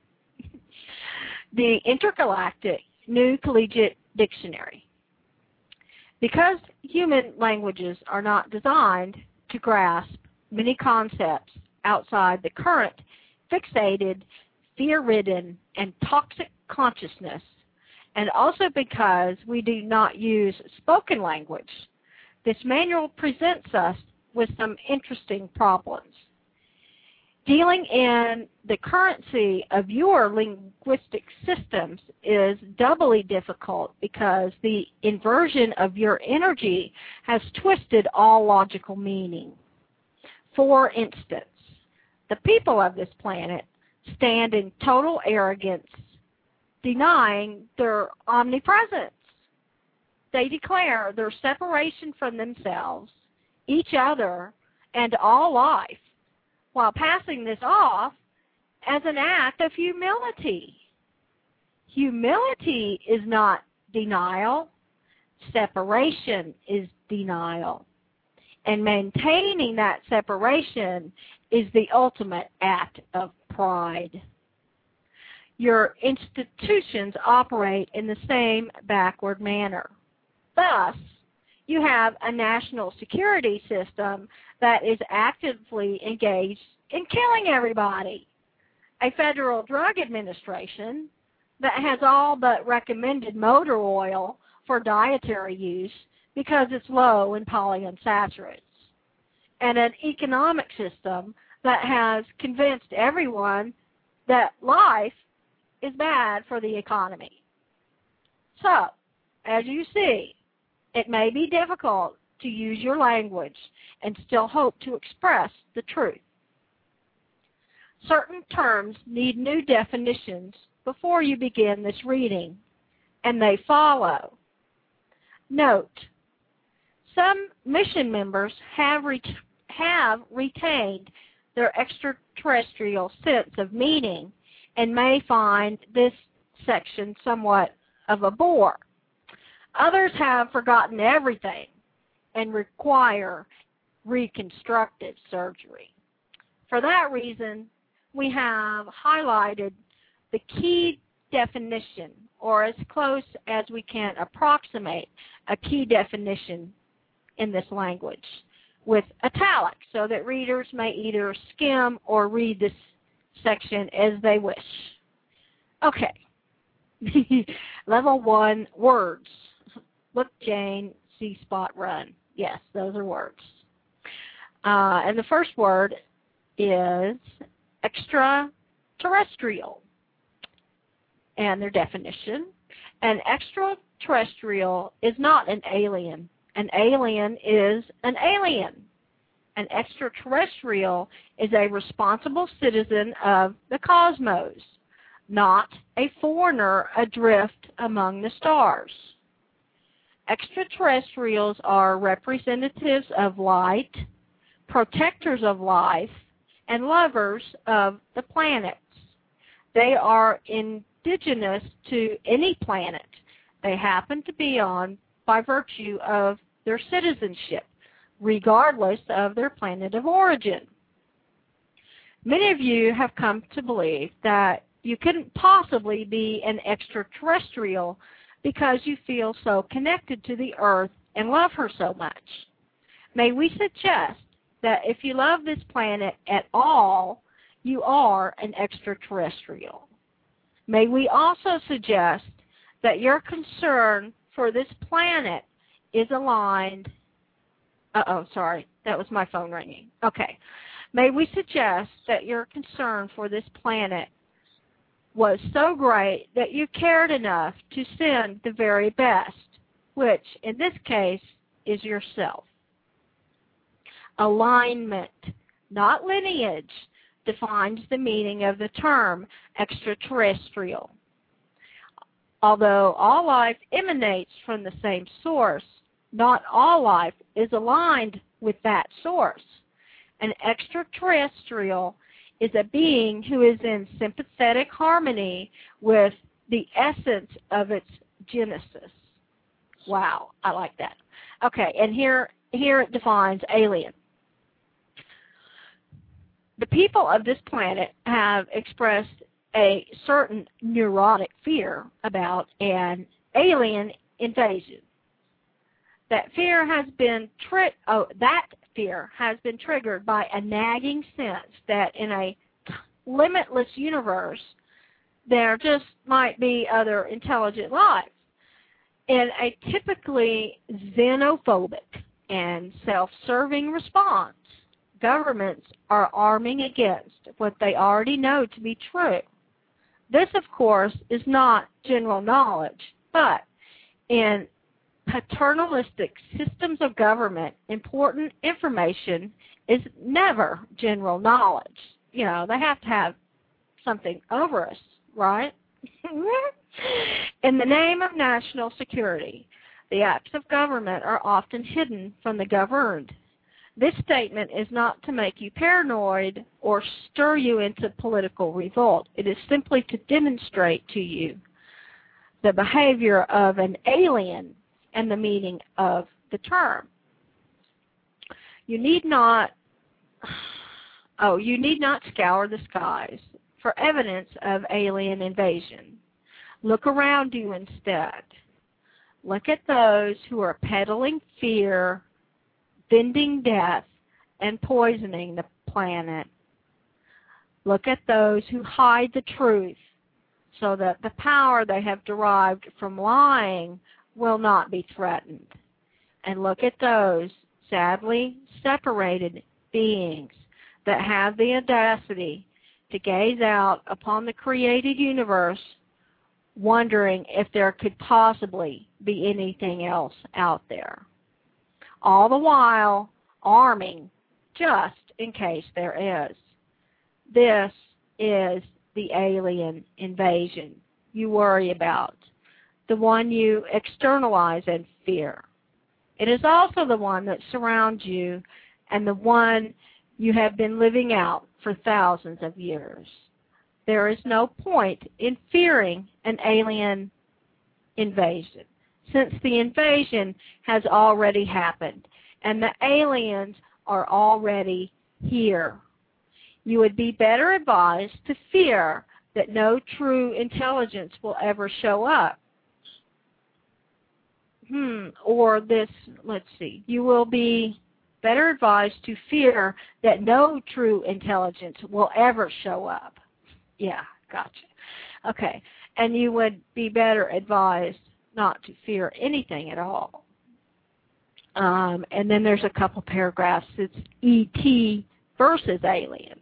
The Intergalactic New Collegiate Dictionary. Because human languages are not designed to grasp many concepts outside the current fixated, fear-ridden, and toxic consciousness, and also because we do not use spoken language, this manual presents us with some interesting problems. Dealing in the currency of your linguistic systems is doubly difficult because the inversion of your energy has twisted all logical meaning. For instance, the people of this planet stand in total arrogance, denying their omnipresence. They declare their separation from themselves, each other, and all life, while passing this off as an act of humility. Humility is not denial. Separation is denial. And maintaining that separation is the ultimate act of pride. Your institutions operate in the same backward manner. Thus, you have a national security system that is actively engaged in killing everybody. A federal drug administration that has all but recommended motor oil for dietary use because it's low in polyunsaturates. And an economic system that has convinced everyone that life is bad for the economy. So, as you see, it may be difficult to use your language and still hope to express the truth. Certain terms need new definitions before you begin this reading, and they follow. Note, some mission members have retained their extraterrestrial sense of meaning and may find this section somewhat of a bore. Others have forgotten everything and require reconstructive surgery. For that reason, we have highlighted the key definition, or as close as we can approximate a key definition in this language, with italics, so that readers may either skim or read this section as they wish. Okay. Level 1, words. Look, Jane, see Spot, run. Yes, those are words. And the first word is extraterrestrial. And their definition. An extraterrestrial is not an alien. An alien is an alien. An extraterrestrial is a responsible citizen of the cosmos, not a foreigner adrift among the stars. Extraterrestrials are representatives of light, protectors of life, and lovers of the planets. They are indigenous to any planet they happen to be on by virtue of their citizenship, regardless of their planet of origin. Many of you have come to believe that you couldn't possibly be an extraterrestrial because you feel so connected to the earth and love her so much. May we suggest that if you love this planet at all, you are an extraterrestrial. May we also suggest that your concern for this planet is aligned. Sorry, that was my phone ringing. Okay. May we suggest that your concern for this planet was so great that you cared enough to send the very best, which in this case is yourself. Alignment, not lineage, defines the meaning of the term extraterrestrial. Although all life emanates from the same source, not all life is aligned with that source. An extraterrestrial is a being who is in sympathetic harmony with the essence of its genesis. Wow, I like that. Okay, and here it defines alien. The people of this planet have expressed a certain neurotic fear about an alien invasion. That fear has been triggered by a nagging sense that in a limitless universe there just might be other intelligent life. In a typically xenophobic and self-serving response, governments are arming against what they already know to be true. This, of course, is not general knowledge, but in paternalistic systems of government, important information is never general knowledge. You know, they have to have something over us, right? In the name of national security, the acts of government are often hidden from the governed. This statement is not to make you paranoid or stir you into political revolt. It is simply to demonstrate to you the behavior of an alien and the meaning of the term. You need not scour the skies for evidence of alien invasion. Look around you instead. Look at those who are peddling fear, vending death, and poisoning the planet. Look at those who hide the truth so that the power they have derived from lying will not be threatened. And look at those sadly separated beings that have the audacity to gaze out upon the created universe, wondering if there could possibly be anything else out there. All the while arming just in case there is. This is the alien invasion you worry about, the one you externalize and fear. It is also the one that surrounds you and the one you have been living out for thousands of years. There is no point in fearing an alien invasion, since the invasion has already happened and the aliens are already here. You would be better advised to fear that no true intelligence will ever show up. You will be better advised to fear that no true intelligence will ever show up. Yeah, gotcha. Okay, and you would be better advised not to fear anything at all. And then there's a couple paragraphs. It's ET versus alien.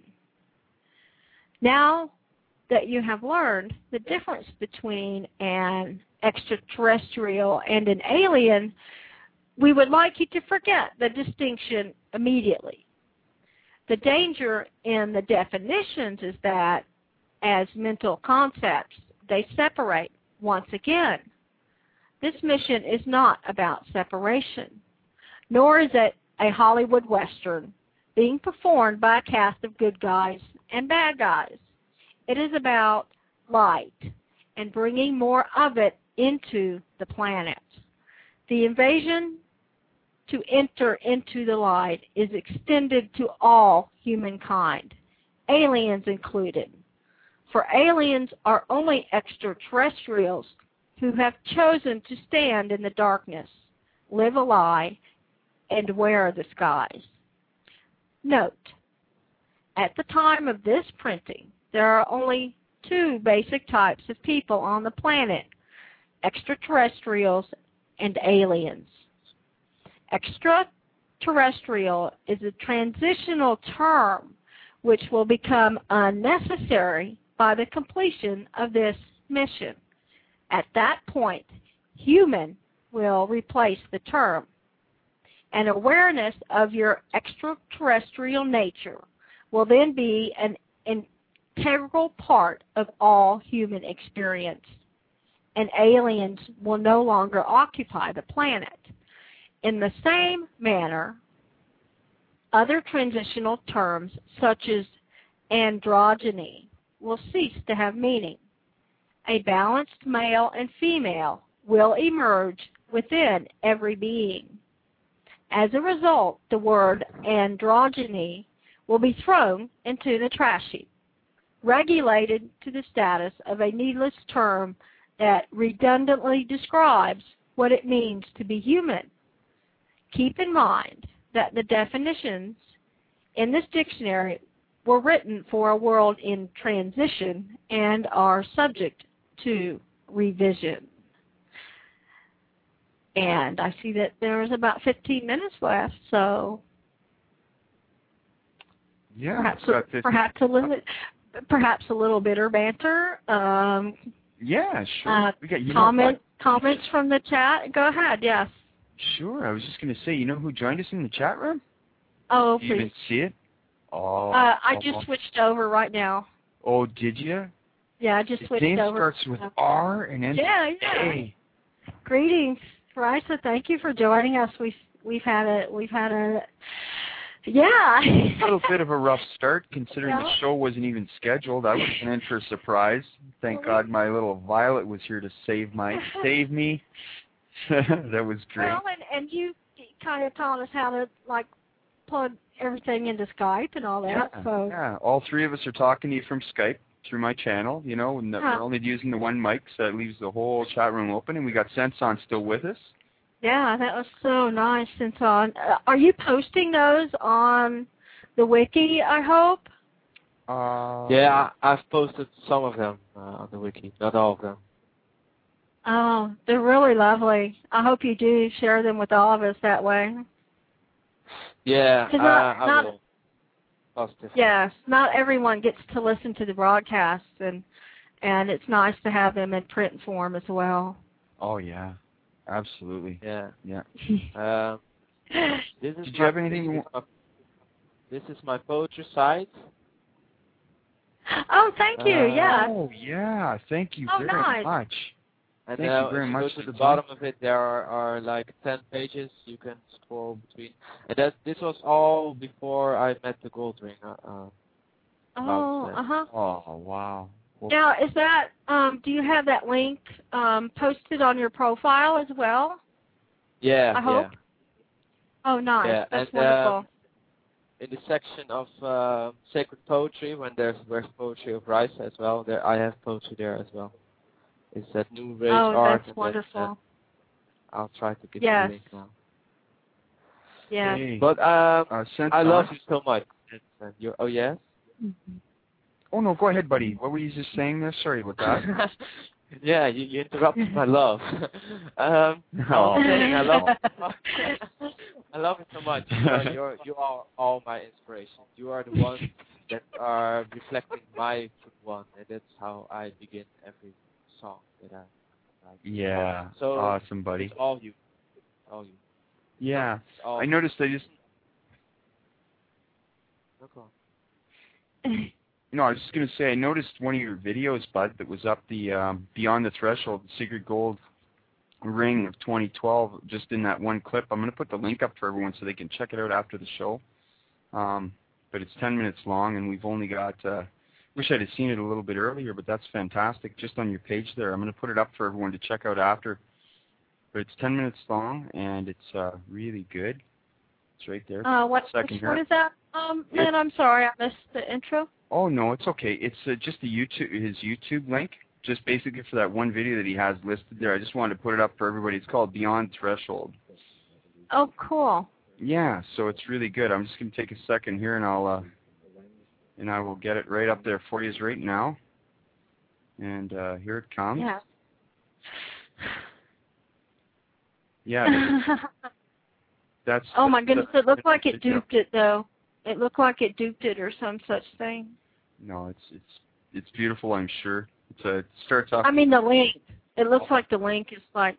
Now that you have learned the difference between an extraterrestrial and an alien, we would like you to forget the distinction immediately. The danger in the definitions is that, as mental concepts, they separate once again. This mission is not about separation, nor is it a Hollywood Western being performed by a cast of good guys and bad guys. It is about light and bringing more of it into the planet. The invasion to enter into the light is extended to all humankind, aliens included. For aliens are only extraterrestrials who have chosen to stand in the darkness, live a lie, and wear a disguise. Note, at the time of this printing, there are only two basic types of people on the planet: extraterrestrials and aliens. Extraterrestrial is a transitional term which will become unnecessary by the completion of this mission. At that point, human will replace the term. An awareness of your extraterrestrial nature will then be an integral part of all human experience, and aliens will no longer occupy the planet. In the same manner, other transitional terms such as androgyny will cease to have meaning. A balanced male and female will emerge within every being. As a result, the word androgyny will be thrown into the trash heap, regulated to the status of a needless term that redundantly describes what it means to be human. Keep in mind that the definitions in this dictionary were written for a world in transition and are subject to revision. And I see that there's about 15 minutes left, so Yeah. perhaps a little bitter banter. Yeah, sure. We got Comments from the chat. Go ahead. Yes. Sure. I was just going to say, you know who joined us in the chat room? Oh, Do you even please. see it? Oh. I just switched over right now. Oh, did you? Yeah, I just His switched name over. starts with R and ends Yeah. A. Greetings, Raisa. Thank you for joining us. We've had a yeah. A little bit of a rough start considering Yeah. the show wasn't even scheduled. I was in for a surprise. Thank God my little Violet was here to save me. That was great. Well, and you kind of taught us how to plug everything into Skype and all that. Yeah, So yeah. All three of us are talking to you from Skype through my channel, you know, and we're only using the one mic, so that leaves the whole chat room open, and we got Senson still with us. yeah, that was so nice. Since are you posting those on the wiki? I hope. Yeah, I've posted some of them on the wiki, not all of them. Oh, they're really lovely. I hope you do share them with all of us that way. Yeah, 'Cause I will. Positive. Yes, not everyone gets to listen to the broadcasts, and it's nice to have them in print form as well. Oh, yeah. Absolutely. Yeah. Yeah. This is Did you have anything you want? This is my poetry site. Oh, thank you. Yeah. Oh, yeah. Thank you very nice. much. And Thank you very if much go for to the the bottom of it, there are like 10 pages you can scroll between. And this was all before I met the gold ring. Oh, uh-huh. Oh, wow. Well, Now, is that, do you have that link posted on your profile as well? Yeah, I hope. Oh, nice. Yeah, That's and, wonderful. in the section of sacred poetry, when there's poetry of Raisa as well, there I have poetry there as well. It's that new rage art. That's wonderful. I'll try to get Yes. the link now. Yeah. hey, But Senson? I love you so much. Oh yes. Oh, no, go ahead, buddy. What were you just saying there? Sorry about that. Yeah, you interrupted my love. I Oh. was saying I love I love it so much. You are all my inspiration. You are the ones that are reflecting my one, and that's how I begin every song that I like. Yeah. So awesome, buddy. It's all you. All you. Yeah. It's all I noticed No, I was just going to say, I noticed one of your videos, Bud, that was up the Beyond the Threshold, Secret Gold Ring of 2012, just in that one clip. I'm going to put the link up for everyone so they can check it out after the show. But it's 10 minutes long, and we've only got, wish I'd have seen it a little bit earlier, but that's fantastic, just on your page there. I'm going to put it up for everyone to check out after. But it's 10 minutes long, and it's really good. It's right there. What is that? Man, I'm sorry, I missed the intro. Oh, no, it's okay. It's just his YouTube link, just basically for that one video that he has listed there. I just wanted to put it up for everybody. It's called Beyond Threshold. Oh, cool. Yeah, so it's really good. I'm just going to take a second here, and I will get it right up there for you right now. And here it comes. Yeah. Yeah. That's. Oh my goodness! It looked like it video. duped it though. It looked like it duped it or some such thing. No, it's beautiful. I'm sure. It starts off. I mean the link. It looks like the link is like.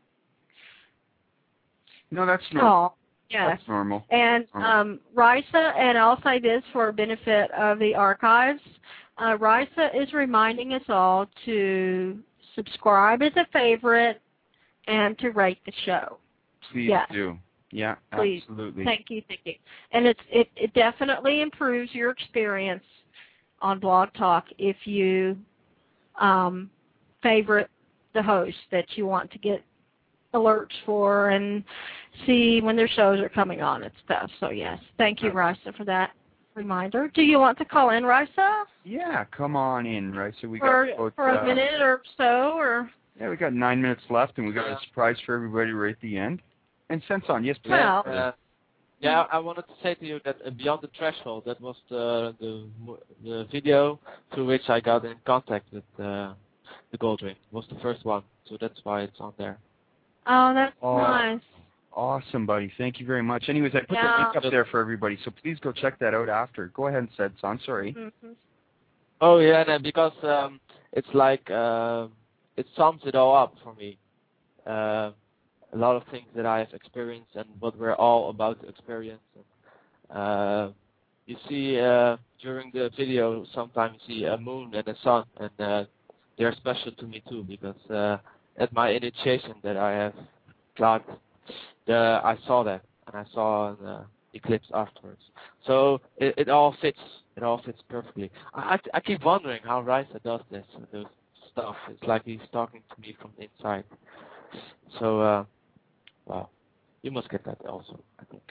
No, that's normal. Oh, yeah. That's normal. And Risa, and I'll say this for benefit of the archives, Risa is reminding us all to subscribe as a favorite and to rate the show. Please do. Yeah, please. Absolutely. Thank you. And it definitely improves your experience on Blog Talk if you favorite the host that you want to get alerts for and see when their shows are coming on and stuff. So yes, thank you, Risa, for that reminder. Do you want to call in, Risa? Yeah, come on in, Risa. We for got for a minute or so, or yeah, we got 9 minutes left, and we got a surprise for everybody right at the end. And Sense-on, yes, please. Well, yeah, I wanted to say to you that Beyond the Threshold, that was the video through which I got in contact with the Gold Ring. It was the first one, so that's why it's on there. Oh, that's nice. Awesome, buddy. Thank you very much. Anyways, I put the link up there for everybody, so please go check that out after. Go ahead and Sense-on, sorry. Mm-hmm. Oh, yeah, no, because it's like it sums it all up for me. A lot of things that I have experienced and what we're all about to experience. And, you see, during the video, sometimes you see a moon and a sun, and they're special to me too, because at my initiation that I have got, I saw that, and I saw an eclipse afterwards. So it all fits. It all fits perfectly. I keep wondering how Risa does this stuff. It's like he's talking to me from the inside. So, wow, you must get that also, I think.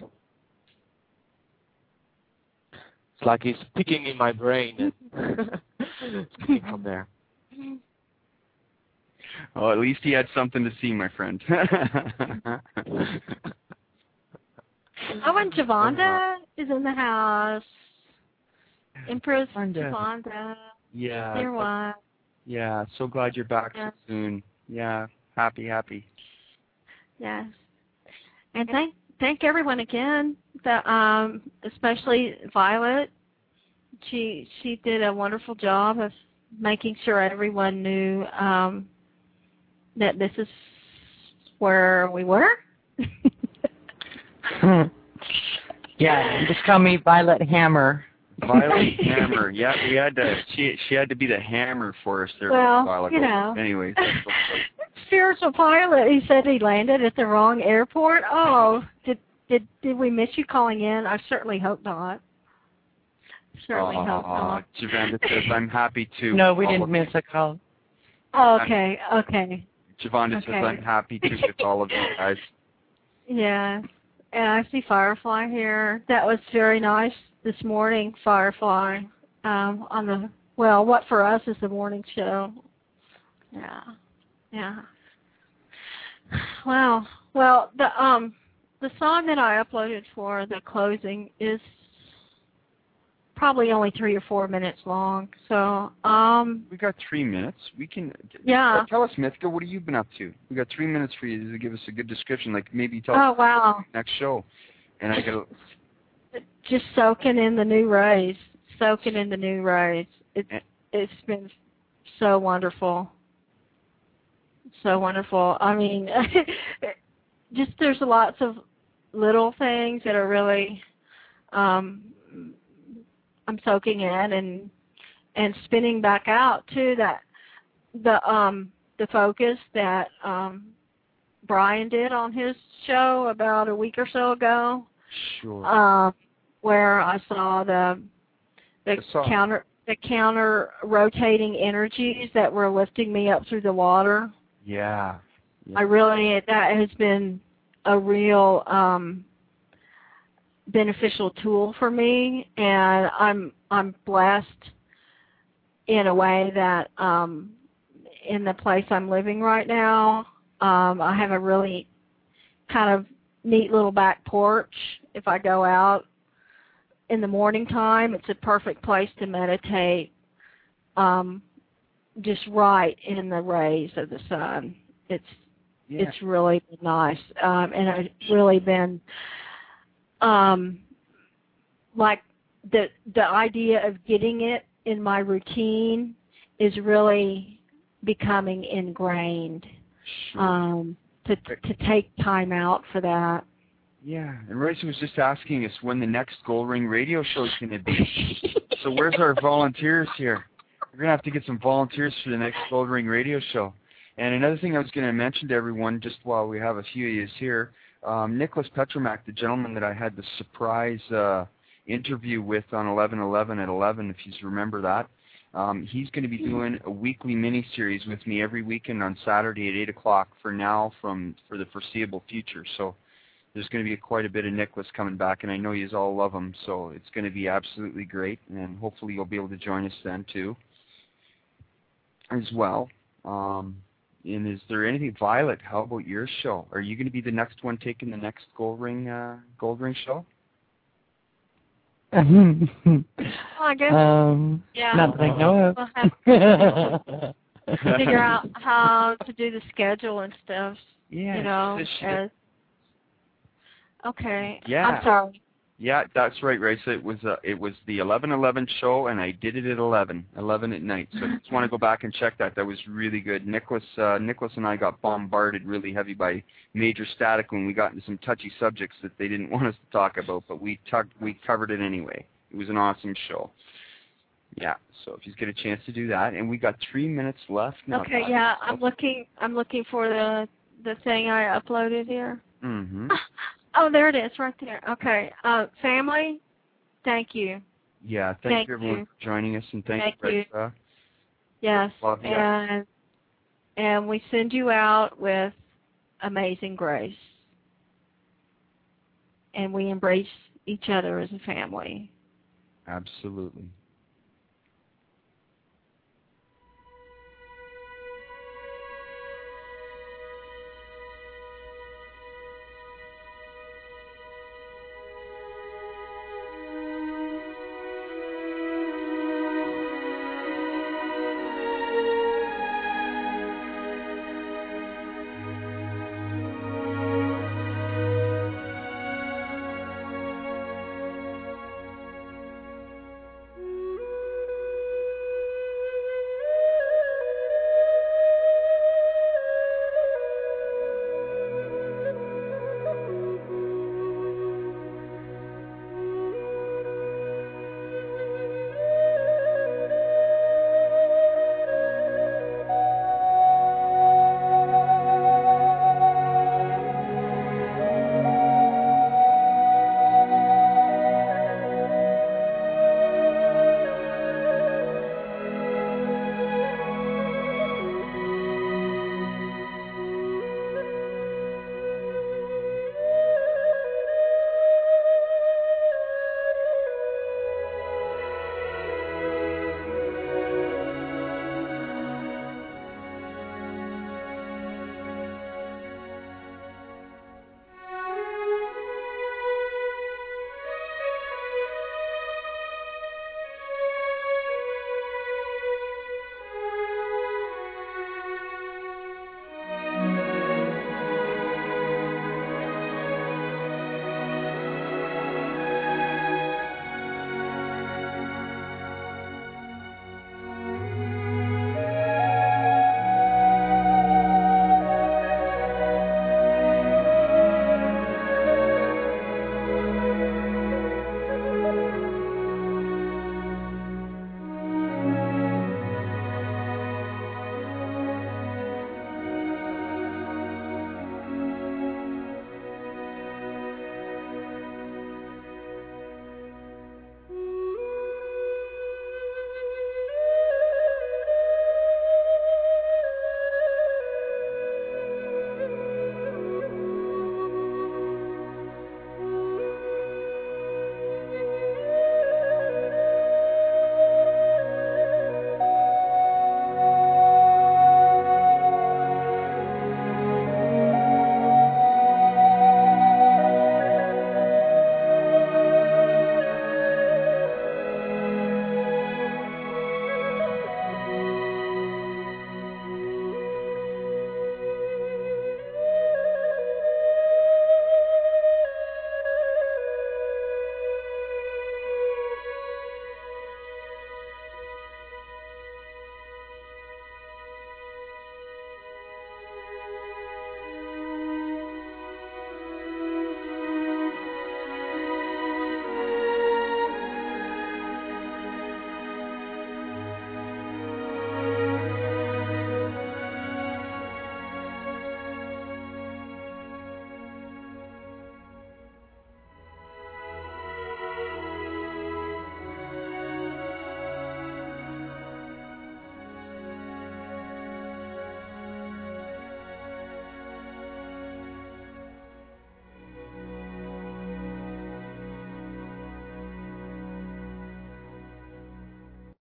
It's like he's picking in my brain and speaking from there. Oh, at least he had something to see, my friend. Oh, and Javonda is in the house. Empress Javonda. Yeah. Dear wife. Yeah, so glad you're back so soon. Yeah, happy. Yes. And thank everyone again, especially Violet. She did a wonderful job of making sure everyone knew that this is where we were. Yeah, just call me Violet Hammer. Violet Hammer. Yeah, we had to. She had to be the hammer for us there. Well, a while ago. you know. Anyways. Spiritual pilot. He said he landed at the wrong airport. Oh, did we miss you calling in? I certainly hope not. Certainly hope not. Javonda says I'm happy to. No, we didn't miss a call. Oh, okay. Javonda says I'm happy to with all of you guys. Yeah, and I see Firefly here. That was very nice this morning, Firefly, on the, well, what for us is the morning show. Yeah. Wow. Well, the song that I uploaded for the closing is probably only 3 or 4 minutes long. So, we got 3 minutes. We can. Yeah. Tell us, Mythica, what have you been up to? We got 3 minutes for you to give us a good description. Like maybe tell us next show. And I got just soaking in the new rays. It's been so wonderful. So wonderful. I mean, just there's lots of little things that are really I'm soaking in and spinning back out too. That the focus that Brian did on his show about a week or so ago. Sure. Where I saw the counter rotating energies that were lifting me up through the water. Yeah. That has been a real beneficial tool for me, and I'm blessed in a way that in the place I'm living right now, I have a really kind of neat little back porch. If I go out in the morning time, it's a perfect place to meditate. just right in the rays of the sun. It's really been nice, and it's really been like the idea of getting it in my routine is really becoming ingrained. To take time out for that. Yeah, and Royce was just asking us when the next Gold Ring radio show is going to be. So where's our volunteers here? We're going to have to get some volunteers for the next Gold Ring radio show. And another thing I was going to mention to everyone, just while we have a few of you here, Nicholas Petromac, the gentleman that I had the surprise interview with on 11/11 at 11, if you remember that, he's going to be doing a weekly mini-series with me every weekend on Saturday at 8 o'clock for the foreseeable future. So there's going to be quite a bit of Nicholas coming back, and I know you all love him, so it's going to be absolutely great, and hopefully you'll be able to join us then too as well. And is there anything, Violet, how about your show? Are you going to be the next one taking the next Gold Ring show? Well, I guess, yeah. Not that I know of. We'll have to figure out how to do the schedule and stuff. Yeah. You know. Okay. Yeah. I'm sorry. Yeah, that's right, Ray. So it was the 11/11 show, and I did it at 11 at night. So I just want to go back and check that. That was really good. Nicholas and I got bombarded really heavy by Major Static when we got into some touchy subjects that they didn't want us to talk about, but we covered it anyway. It was an awesome show. Yeah. So if you get a chance to do that, and we got 3 minutes left now. Okay. Yeah, I'm looking for the thing I uploaded here. Mm-hmm. Oh, there it is, right there. Okay. Family, thank you. Yeah, thank you everyone for joining us, and thank you. Yes, Love you. And we send you out with amazing grace. And we embrace each other as a family. Absolutely.